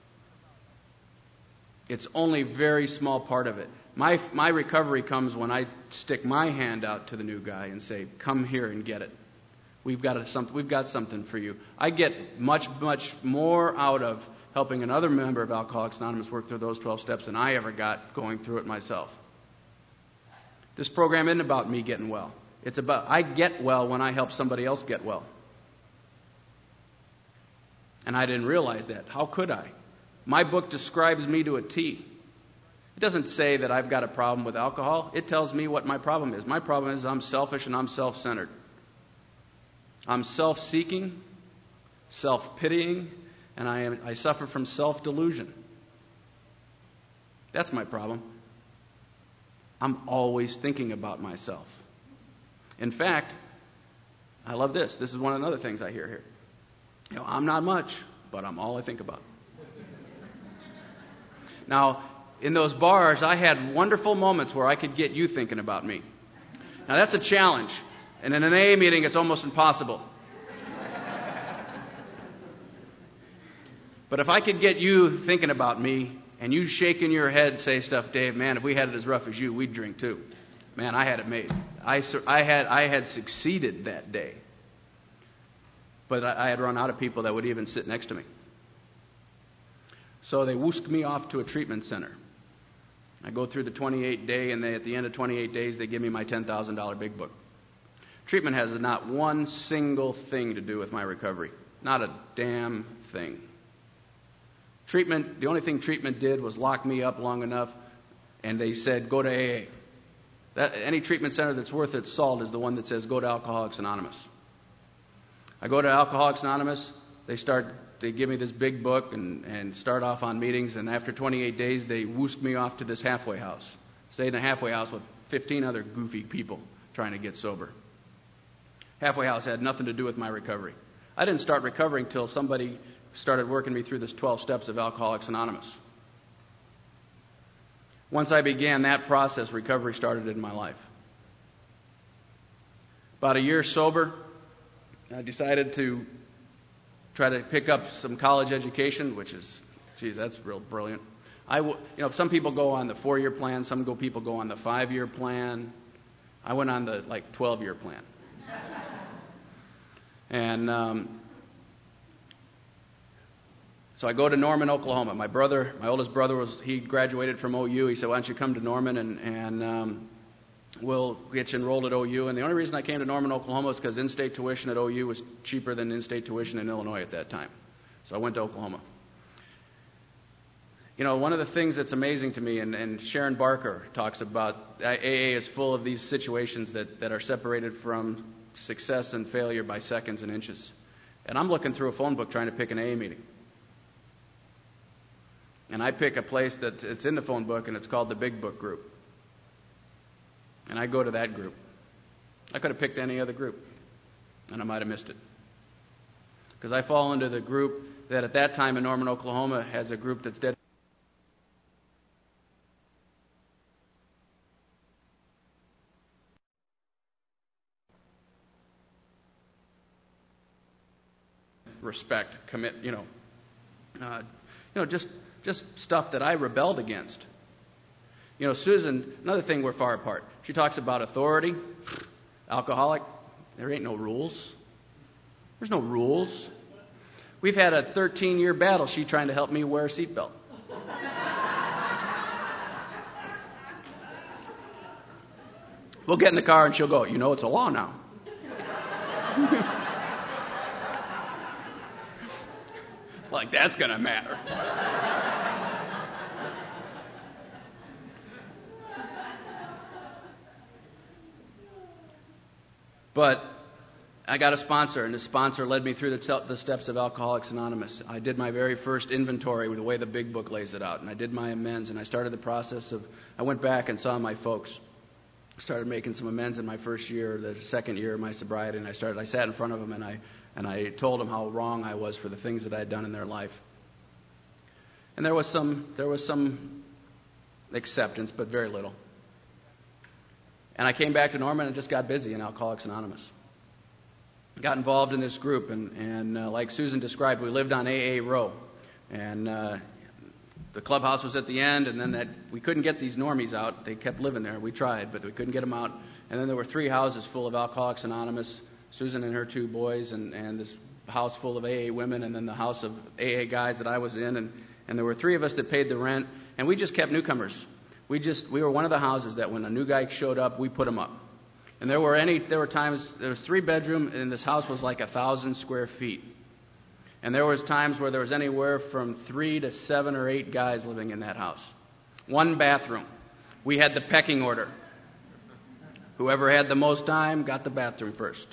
It's only a very small part of it. My recovery comes when I stick my hand out to the new guy and say, come here and get it. We've got something for you. I get much, much more out of helping another member of Alcoholics Anonymous work through those 12 steps than I ever got going through it myself. This program isn't about me getting well. It's about I get well when I help somebody else get well. And I didn't realize that. How could I? My book describes me to a T. It doesn't say that I've got a problem with alcohol. It tells me what my problem is. My problem is I'm selfish and I'm self-centered. I'm self-seeking, self-pitying, and I suffer from self-delusion. That's my problem. I'm always thinking about myself. In fact, I love this. This is one of the other things I hear here. I'm not much, but I'm all I think about. Now, in those bars, I had wonderful moments where I could get you thinking about me. Now, that's a challenge. And in an AA meeting, it's almost impossible. But if I could get you thinking about me, and you shaking your head say stuff, Dave, man, if we had it as rough as you, we'd drink too. Man, I had it made. I had succeeded that day. But I had run out of people that would even sit next to me. So they whisked me off to a treatment center. I go through the 28-day, and at the end of 28 days, they give me my $10,000 big book. Treatment has not one single thing to do with my recovery. Not a damn thing. The only thing treatment did was lock me up long enough, and they said, go to AA. Any treatment center that's worth its salt is the one that says, go to Alcoholics Anonymous. I go to Alcoholics Anonymous, they give me this big book and start off on meetings, and after 28 days, they whisk me off to this halfway house. Stayed in a halfway house with 15 other goofy people trying to get sober. Halfway house had nothing to do with my recovery. I didn't start recovering till somebody started working me through this 12 steps of Alcoholics Anonymous. Once I began that process, recovery started in my life. About a year sober, I decided to try to pick up some college education, which is, geez, that's real brilliant. Some people go on the 4-year plan, people go on the 5-year plan. I went on the 12-year plan. And so I go to Norman, Oklahoma. My oldest brother, he graduated from OU. He said, why don't you come to Norman and we'll get you enrolled at OU. And the only reason I came to Norman, Oklahoma is because in-state tuition at OU was cheaper than in-state tuition in Illinois at that time. So I went to Oklahoma. One of the things that's amazing to me, and Sharon Barker talks about, AA is full of these situations that are separated from success and failure by seconds and inches. And I'm looking through a phone book trying to pick an AA meeting. And I pick a place it's in the phone book, and it's called the Big Book Group. And I go to that group. I could have picked any other group, and I might have missed it. Because I fall into the group that at that time in Norman, Oklahoma, has a group that's dedicated respect, commit, just stuff that I rebelled against. Susan, another thing we're far apart. She talks about authority, alcoholic. There ain't no rules. There's no rules. We've had a 13-year battle, she trying to help me wear a seatbelt. We'll get in the car and she'll go, it's a law now. That's going to matter. But I got a sponsor, and the sponsor led me through the steps of Alcoholics Anonymous. I did my very first inventory with the way the big book lays it out, and I did my amends, and I started the process I went back and saw my folks. Started making some amends in my first year, the second year of my sobriety, and I sat in front of them, and I told them how wrong I was for the things that I had done in their life. And there was some acceptance, but very little. And I came back to Norman and just got busy in Alcoholics Anonymous. Got involved in this group, and like Susan described, we lived on AA Row. And the clubhouse was at the end, and then we couldn't get these normies out. They kept living there. We tried, but we couldn't get them out. And then there were 3 houses full of Alcoholics Anonymous, Susan and her 2 boys, and this house full of AA women, and then the house of AA guys that I was in. And there were 3 of us that paid the rent, and we just kept newcomers. We were one of the houses that when a new guy showed up, we put him up. And there were times, there was 3 bedroom, and this house was 1,000 square feet. And there was times where there was anywhere from 3 to 7 or 8 guys living in that house. 1 bathroom. We had the pecking order. Whoever had the most time got the bathroom first.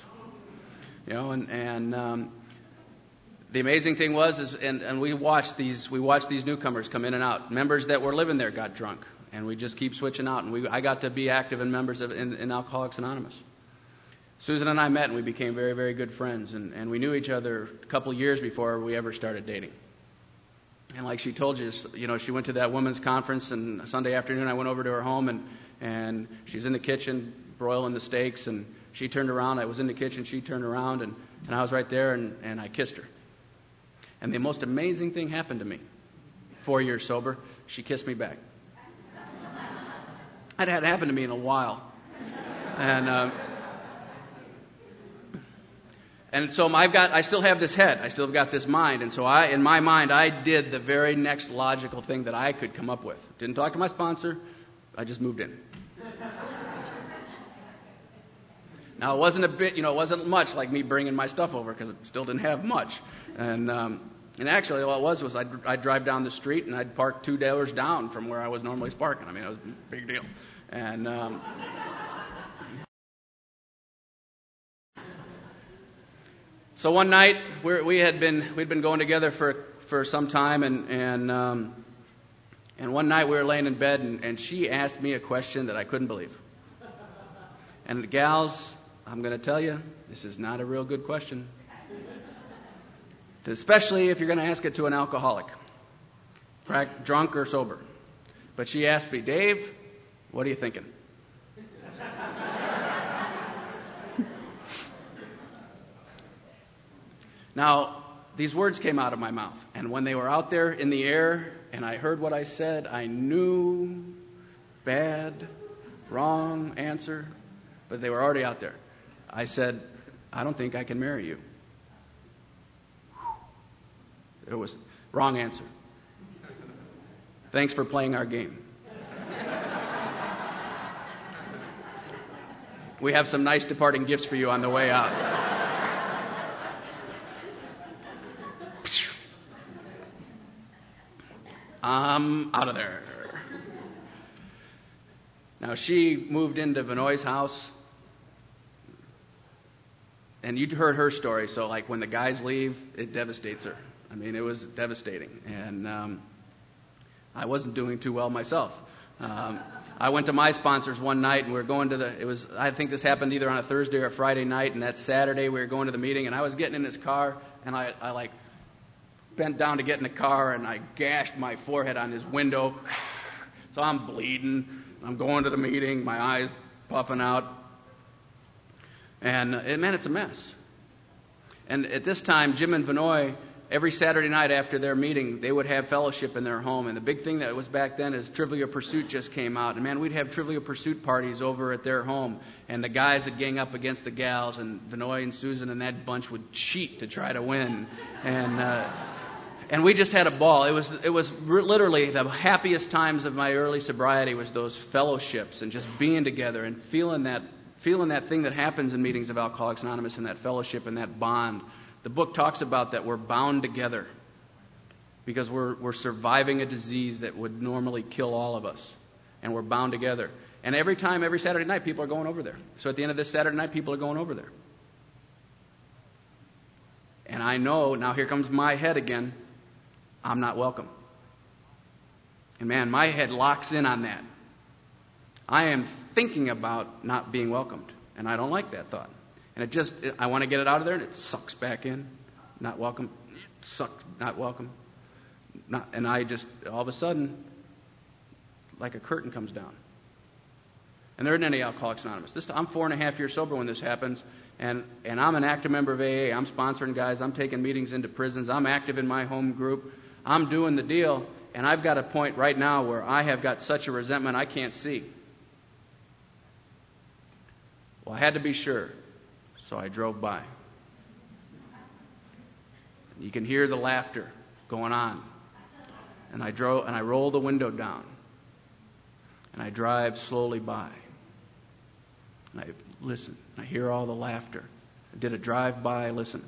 The amazing thing was, and we watched these newcomers come in and out. Members that were living there got drunk, and we just keep switching out. And I got to be active in members in Alcoholics Anonymous. Susan and I met, and we became very, very good friends, and we knew each other a couple years before we ever started dating. And like she told you, she went to that women's conference, and Sunday afternoon I went over to her home, and she's in the kitchen broiling the steaks, and she turned around. I was in the kitchen. She turned around, and I was right there, and I kissed her. And the most amazing thing happened to me. 4 years sober, she kissed me back. That hadn't happened to me in a while. And so I still have this head. I still have got this mind. And so in my mind, I did the very next logical thing that I could come up with. Didn't talk to my sponsor. I just moved in. Now, it wasn't it wasn't much like me bringing my stuff over because it still didn't have much. And actually, all it was I'd drive down the street and I'd park 2 doors down from where I was normally parking. I mean, it was a big deal. And so one night we'd been going together for some time, and one night we were laying in bed, and she asked me a question that I couldn't believe. And the gals, I'm going to tell you, this is not a real good question, especially if you're going to ask it to an alcoholic, drunk or sober. But she asked me, Dave, what are you thinking? Now, these words came out of my mouth, and when they were out there in the air, and I heard what I said, I knew bad, wrong answer, but they were already out there. I said, I don't think I can marry you. It was wrong answer. Thanks for playing our game. We have some nice departing gifts for you on the way out. I'm out of there. Now, she moved into Vinoy's house, and you'd heard her story, so like when the guys leave, it devastates her. I mean, it was devastating, and I wasn't doing too well myself. I went to my sponsors one night, and we were going to I think this happened either on a Thursday or a Friday night, and that Saturday we were going to the meeting, and I was getting in his car, and I bent down to get in the car, and I gashed my forehead on his window. So I'm bleeding. I'm going to the meeting, my eyes puffing out. And, man, it's a mess. And at this time, Jim and Vinoy, every Saturday night after their meeting, they would have fellowship in their home. And the big thing that was back then is Trivial Pursuit just came out. And, man, we'd have Trivial Pursuit parties over at their home. And the guys would gang up against the gals, and Vinoy and Susan and that bunch would cheat to try to win. And we just had a ball. It was literally the happiest times of my early sobriety was those fellowships and just being together and feeling that thing that happens in meetings of Alcoholics Anonymous and that fellowship and that bond. The book talks about that we're bound together because we're surviving a disease that would normally kill all of us, and we're bound together. And every Saturday night, people are going over there. So at the end of this Saturday night, people are going over there. And I know, now here comes my head again, I'm not welcome. And man, my head locks in on that. I am thinking about not being welcomed, and I don't like that thought. And I want to get it out of there, and it sucks back in. Not welcome. Sucks, not welcome. And I just, all of a sudden, like a curtain comes down. And there isn't any Alcoholics Anonymous. I'm 4.5 years sober when this happens, and I'm an active member of AA. I'm sponsoring guys. I'm taking meetings into prisons. I'm active in my home group. I'm doing the deal, and I've got a point right now where I have got such a resentment I can't see. Well, I had to be sure, so I drove by. You can hear the laughter going on. And I roll the window down, and I drive slowly by. And I listen. I hear all the laughter. I did a drive-by listen.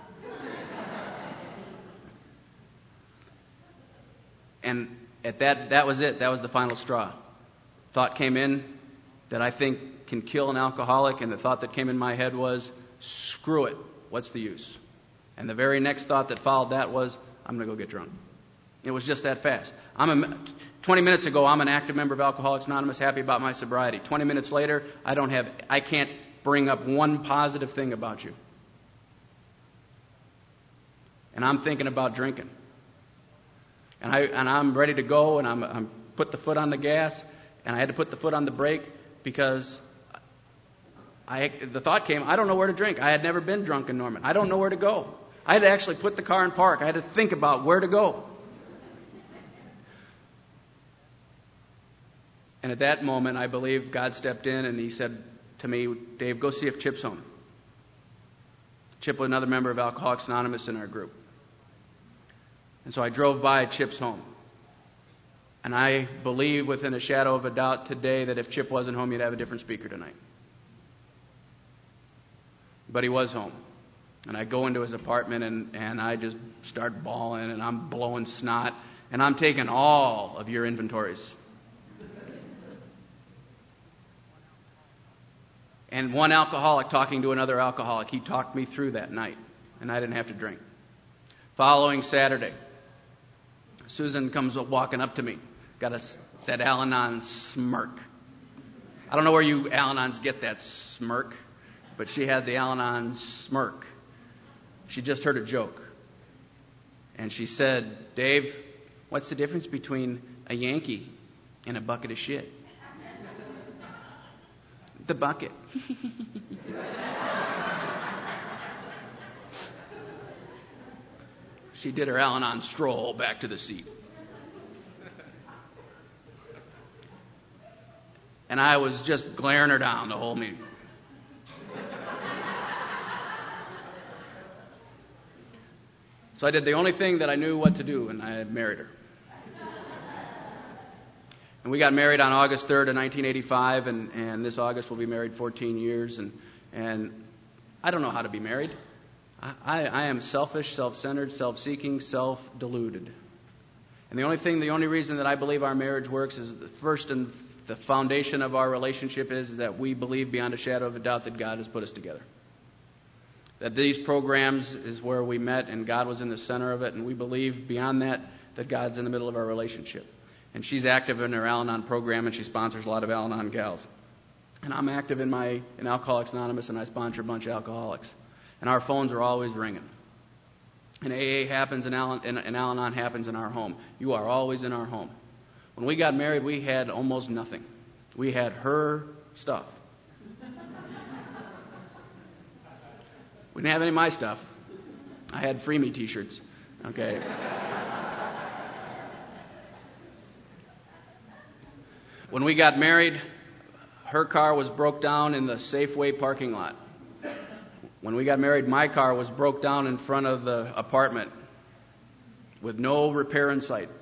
And at that was it. That was the final straw. Thought came in that I think can kill an alcoholic, and the thought that came in my head was, screw it. What's the use? And the very next thought that followed that was, I'm going to go get drunk. It was just that fast. 20 minutes ago, I'm an active member of Alcoholics Anonymous, happy about my sobriety. 20 minutes later, I can't bring up one positive thing about you. And I'm thinking about drinking. And I'm ready to go, and I'm put the foot on the gas, and I had to put the foot on the brake because the thought came, I don't know where to drink. I had never been drunk in Norman. I don't know where to go. I had to actually put the car in park. I had to think about where to go. And at that moment, I believe God stepped in and he said to me, Dave, go see if Chip's home. Chip was another member of Alcoholics Anonymous in our group. And so I drove by Chip's home. And I believe within a shadow of a doubt today that if Chip wasn't home, you'd have a different speaker tonight. But he was home. And I go into his apartment and I just start bawling and I'm blowing snot and I'm taking all of your inventories. And one alcoholic talking to another alcoholic, he talked me through that night, and I didn't have to drink. Following Saturday, Susan comes walking up to me, got that Al-Anon smirk. I don't know where you Al-Anons get that smirk, but she had the Al-Anon smirk. She just heard a joke. And she said, Dave, what's the difference between a Yankee and a bucket of shit? The bucket. She did her Al-Anon stroll back to the seat. And I was just glaring her down the whole meeting. So I did the only thing that I knew what to do, and I married her. And we got married on August 3rd of 1985, and this August we'll be married 14 years. And I don't know how to be married. I am selfish, self-centered, self-seeking, self-deluded. And the only reason that I believe our marriage works is the first and the foundation of our relationship is that we believe beyond a shadow of a doubt that God has put us together. That these programs is where we met and God was in the center of it, and we believe beyond that God's in the middle of our relationship. And she's active in her Al-Anon program, and she sponsors a lot of Al-Anon gals. And I'm active in Alcoholics Anonymous, and I sponsor a bunch of alcoholics. And our phones are always ringing. And AA happens, and Al-Anon happens in our home. You are always in our home. When we got married, we had almost nothing. We had her stuff. We didn't have any of my stuff. I had Free Me t-shirts. Okay. When we got married, her car was broke down in the Safeway parking lot. When we got married, my car was broke down in front of the apartment with no repair in sight.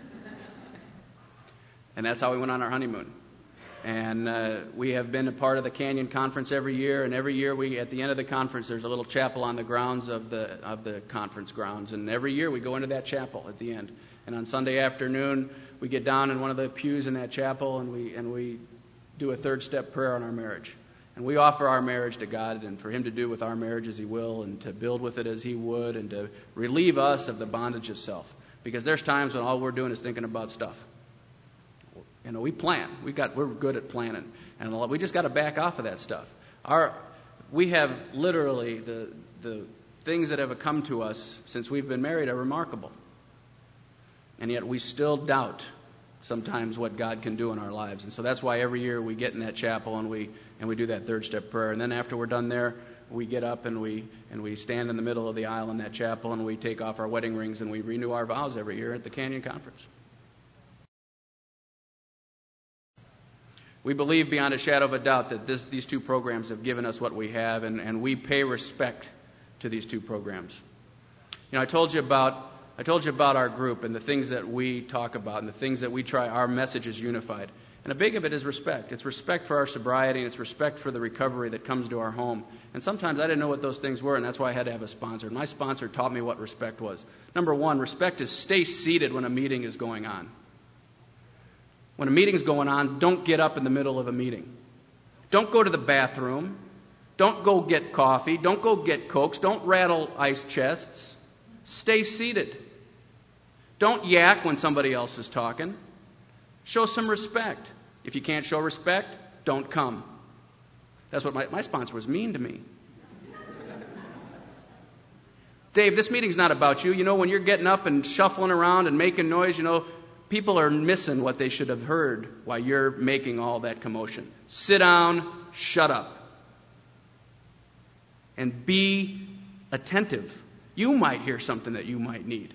And that's how we went on our honeymoon. And we have been a part of the Canyon Conference every year, and every year at the end of the conference, there's a little chapel on the grounds of the conference grounds, and every year we go into that chapel at the end. And on Sunday afternoon, we get down in one of the pews in that chapel, and we do a third step prayer on our marriage. And we offer our marriage to God, and for Him to do with our marriage as He will, and to build with it as He would, and to relieve us of the bondage of self. Because there's times when all we're doing is thinking about stuff. You know, we plan. We're good at planning, and we just got to back off of that stuff. We have literally the things that have come to us since we've been married are remarkable, and yet we still doubt sometimes what God can do in our lives. And so that's why every year we get in that chapel and we do that third step prayer. And then after we're done there, we get up and we stand in the middle of the aisle in that chapel and we take off our wedding rings and we renew our vows every year at the Canyon Conference. We believe beyond a shadow of a doubt that these two programs have given us what we have, and we pay respect to these two programs. You know, I told you about our group and the things that we talk about and the things that we try. Our message is unified. And a big of it is respect. It's respect for our sobriety, and it's respect for the recovery that comes to our home. And sometimes I didn't know what those things were, and that's why I had to have a sponsor. My sponsor taught me what respect was. Number one, respect is stay seated when a meeting is going on. When a meeting's going on, don't get up in the middle of a meeting. Don't go to the bathroom. Don't go get coffee. Don't go get Cokes. Don't rattle ice chests. Stay seated. Don't yak when somebody else is talking. Show some respect. If you can't show respect, don't come. That's what my sponsor was mean to me. Dave, this meeting's not about you. When you're getting up and shuffling around and making noise, people are missing what they should have heard while you're making all that commotion. Sit down, shut up, and be attentive. You might hear something that you might need.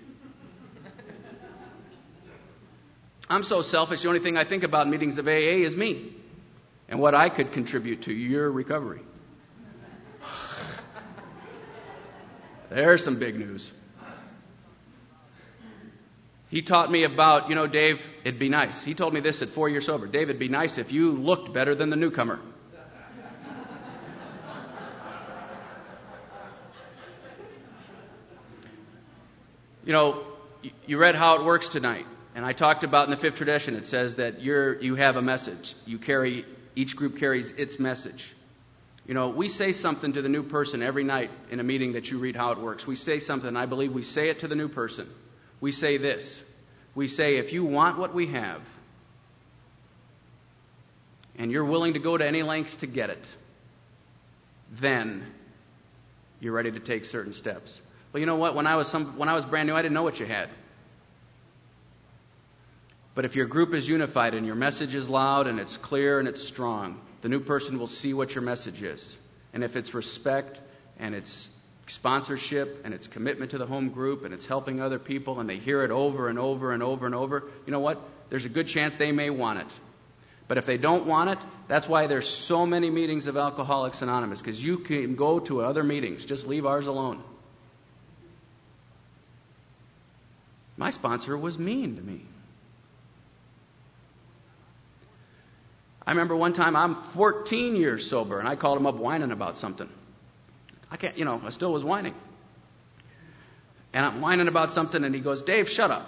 I'm so selfish, the only thing I think about in meetings of AA is me and what I could contribute to your recovery. There's some big news. He taught me about, Dave, it'd be nice. He told me this at 4 years sober. Dave, it'd be nice if you looked better than the newcomer. You read How It Works tonight, and I talked about in the fifth tradition, it says that you have a message. Each group carries its message. We say something to the new person every night in a meeting that you read How It Works. We say something, and I believe we say it to the new person. We say this. We say, if you want what we have, and you're willing to go to any lengths to get it, then you're ready to take certain steps. Well, you know what? When I was brand new, I didn't know what you had. But if your group is unified and your message is loud and it's clear and it's strong, the new person will see what your message is. And if it's respect and it's sponsorship and it's commitment to the home group and it's helping other people and they hear it over and over and over and over, you know what? There's a good chance they may want it. But if they don't want it, that's why there's so many meetings of Alcoholics Anonymous, because you can go to other meetings. Just leave ours alone. My sponsor was mean to me. I remember one time, I'm 14 years sober, and I called him up whining about something. I still was whining. And I'm whining about something, and he goes, Dave, shut up.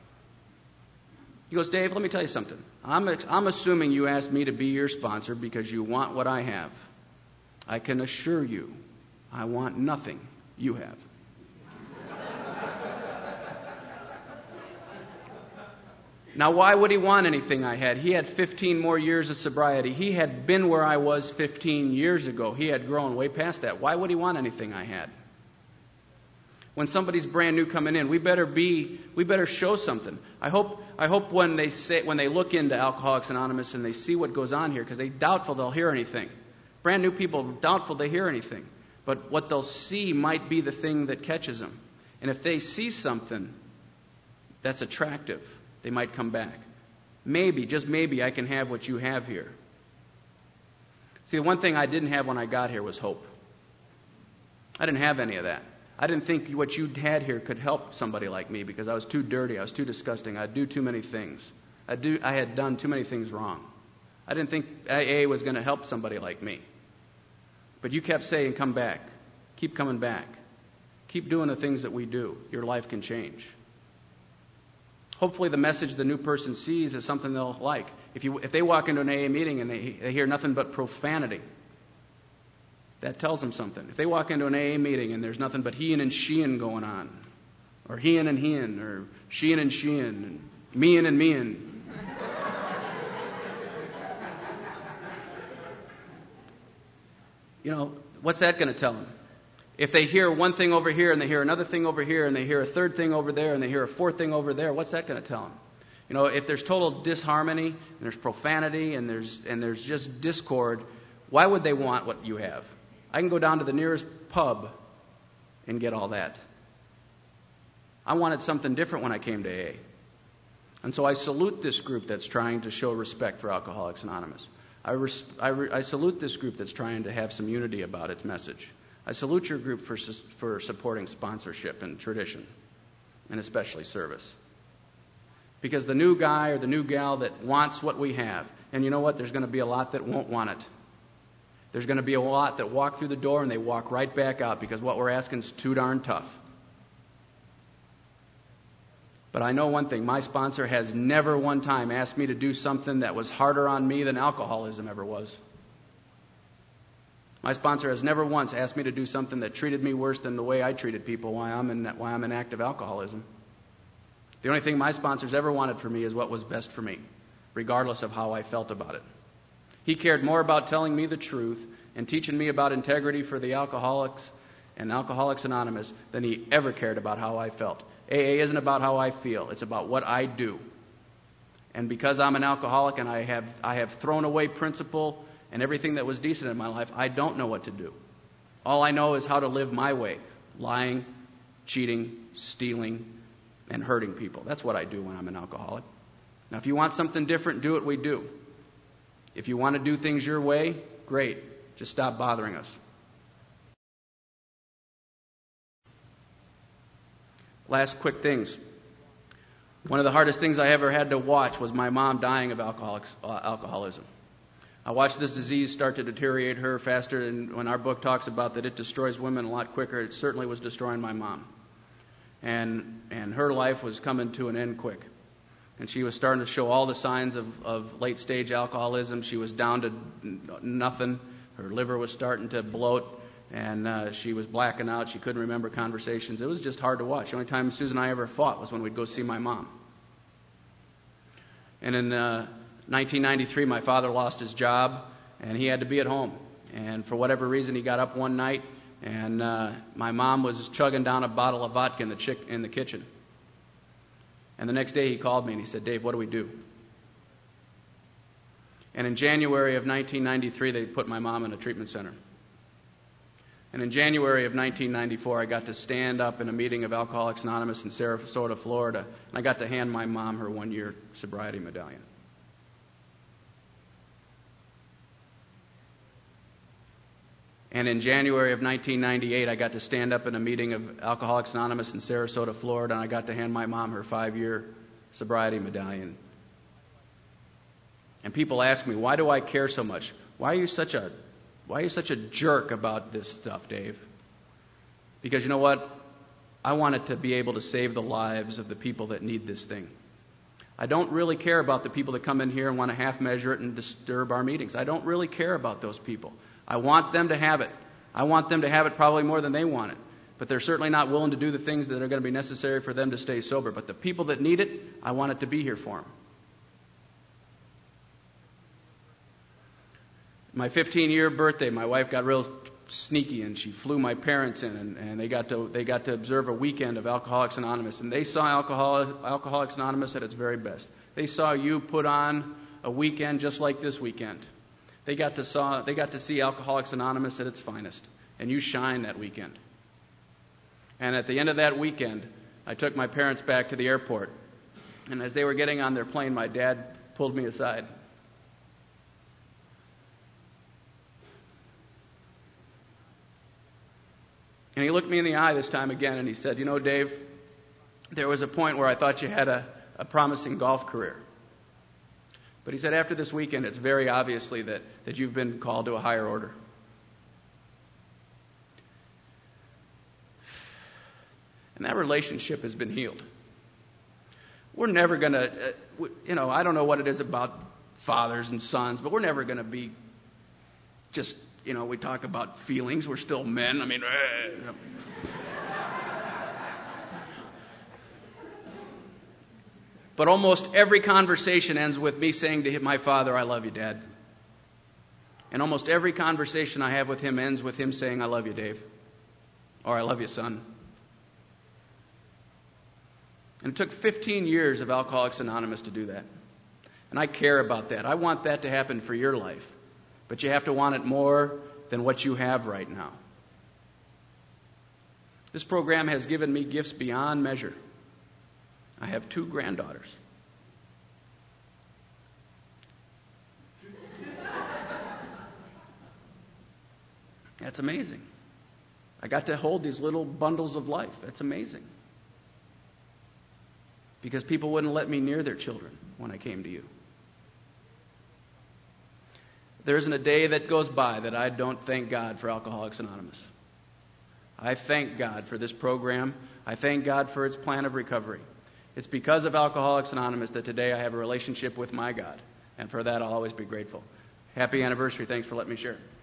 He goes, Dave, let me tell you something. I'm assuming you asked me to be your sponsor because you want what I have. I can assure you, I want nothing you have. Now, why would he want anything I had? He had 15 more years of sobriety. He had been where I was 15 years ago. He had grown way past that. Why would he want anything I had? When somebody's brand new coming in, we better show something. I hope when they look into Alcoholics Anonymous and they see what goes on here, because they're doubtful they'll hear anything. Brand new people are doubtful they hear anything. But what they'll see might be the thing that catches them. And if they see something that's attractive, they might come back. Maybe, just maybe, I can have what you have here. See, the one thing I didn't have when I got here was hope. I didn't have any of that. I didn't think what you had here could help somebody like me because I was too dirty, I was too disgusting, I'd do too many things. I had done too many things wrong. I didn't think AA was going to help somebody like me. But you kept saying, come back. Keep coming back. Keep doing the things that we do. Your life can change. Hopefully the message the new person sees is something they'll like. If they walk into an AA meeting and they hear nothing but profanity, that tells them something. If they walk into an AA meeting and there's nothing but heeing and sheeing going on, or heeing and heeing, or sheeing and sheeing, and meeing and meeing, what's that going to tell them? If they hear one thing over here and they hear another thing over here and they hear a third thing over there and they hear a fourth thing over there, what's that going to tell them? If there's total disharmony and there's profanity and there's just discord, why would they want what you have? I can go down to the nearest pub and get all that. I wanted something different when I came to AA. And so I salute this group that's trying to show respect for Alcoholics Anonymous. I salute this group that's trying to have some unity about its message. I salute your group for supporting sponsorship and tradition, and especially service. Because the new guy or the new gal that wants what we have, and you know what? There's going to be a lot that won't want it. There's going to be a lot that walk through the door and they walk right back out because what we're asking is too darn tough. But I know one thing. My sponsor has never one time asked me to do something that was harder on me than alcoholism ever was. My sponsor has never once asked me to do something that treated me worse than the way I treated people while I'm in active alcoholism. The only thing my sponsors ever wanted for me is what was best for me, regardless of how I felt about it. He cared more about telling me the truth and teaching me about integrity for the alcoholics in Alcoholics Anonymous than he ever cared about how I felt. AA isn't about how I feel. It's about what I do. And because I'm an alcoholic and I have thrown away principle and everything that was decent in my life, I don't know what to do. All I know is how to live my way. Lying, cheating, stealing, and hurting people. That's what I do when I'm an alcoholic. Now, if you want something different, do what we do. If you want to do things your way, great. Just stop bothering us. Last quick things. One of the hardest things I ever had to watch was my mom dying of alcoholism. I watched this disease start to deteriorate her faster, and when our book talks about that it destroys women a lot quicker, it certainly was destroying my mom. And her life was coming to an end quick. And she was starting to show all the signs of late-stage alcoholism. She was down to nothing. Her liver was starting to bloat, and she was blacking out. She couldn't remember conversations. It was just hard to watch. The only time Susan and I ever fought was when we'd go see my mom. And in 1993, my father lost his job, and he had to be at home. And for whatever reason, he got up one night, and my mom was chugging down a bottle of vodka in the kitchen. And the next day he called me and he said, "Dave, what do we do?" And in January of 1993, they put my mom in a treatment center. And in January of 1994, I got to stand up in a meeting of Alcoholics Anonymous in Sarasota, Florida, and I got to hand my mom her one-year sobriety medallion. And in January of 1998, I got to stand up in a meeting of Alcoholics Anonymous in Sarasota, Florida, and I got to hand my mom her 5-year sobriety medallion. And people ask me, why do I care so much? Why are you such a jerk about this stuff, Dave? Because you know what? I want it to be able to save the lives of the people that need this thing. I don't really care about the people that come in here and want to half measure it and disturb our meetings. I don't really care about those people. I want them to have it. I want them to have it probably more than they want it. But they're certainly not willing to do the things that are going to be necessary for them to stay sober. But the people that need it, I want it to be here for them. My 15-year birthday, my wife got real sneaky and she flew my parents in, and they got to observe a weekend of Alcoholics Anonymous, and they saw Alcoholics Anonymous at its very best. They saw you put on a weekend just like this weekend. They got to see Alcoholics Anonymous at its finest, and you shine that weekend. And at the end of that weekend, I took my parents back to the airport, and as they were getting on their plane, my dad pulled me aside. And he looked me in the eye this time again, and he said, "You know, Dave, there was a point where I thought you had a promising golf career. But," he said, "after this weekend, it's very obviously that you've been called to a higher order." And that relationship has been healed. We're never going to, I don't know what it is about fathers and sons, but we're never going to be just, we talk about feelings. We're still men. But almost every conversation ends with me saying to my father, "I love you, Dad." And almost every conversation I have with him ends with him saying, "I love you, Dave," or "I love you, son." And it took 15 years of Alcoholics Anonymous to do that. And I care about that. I want that to happen for your life. But you have to want it more than what you have right now. This program has given me gifts beyond measure. I have 2 granddaughters. That's amazing. I got to hold these little bundles of life. That's amazing. Because people wouldn't let me near their children when I came to you. There isn't a day that goes by that I don't thank God for Alcoholics Anonymous. I thank God for this program. I thank God for its plan of recovery. It's because of Alcoholics Anonymous that today I have a relationship with my God. And for that, I'll always be grateful. Happy anniversary. Thanks for letting me share.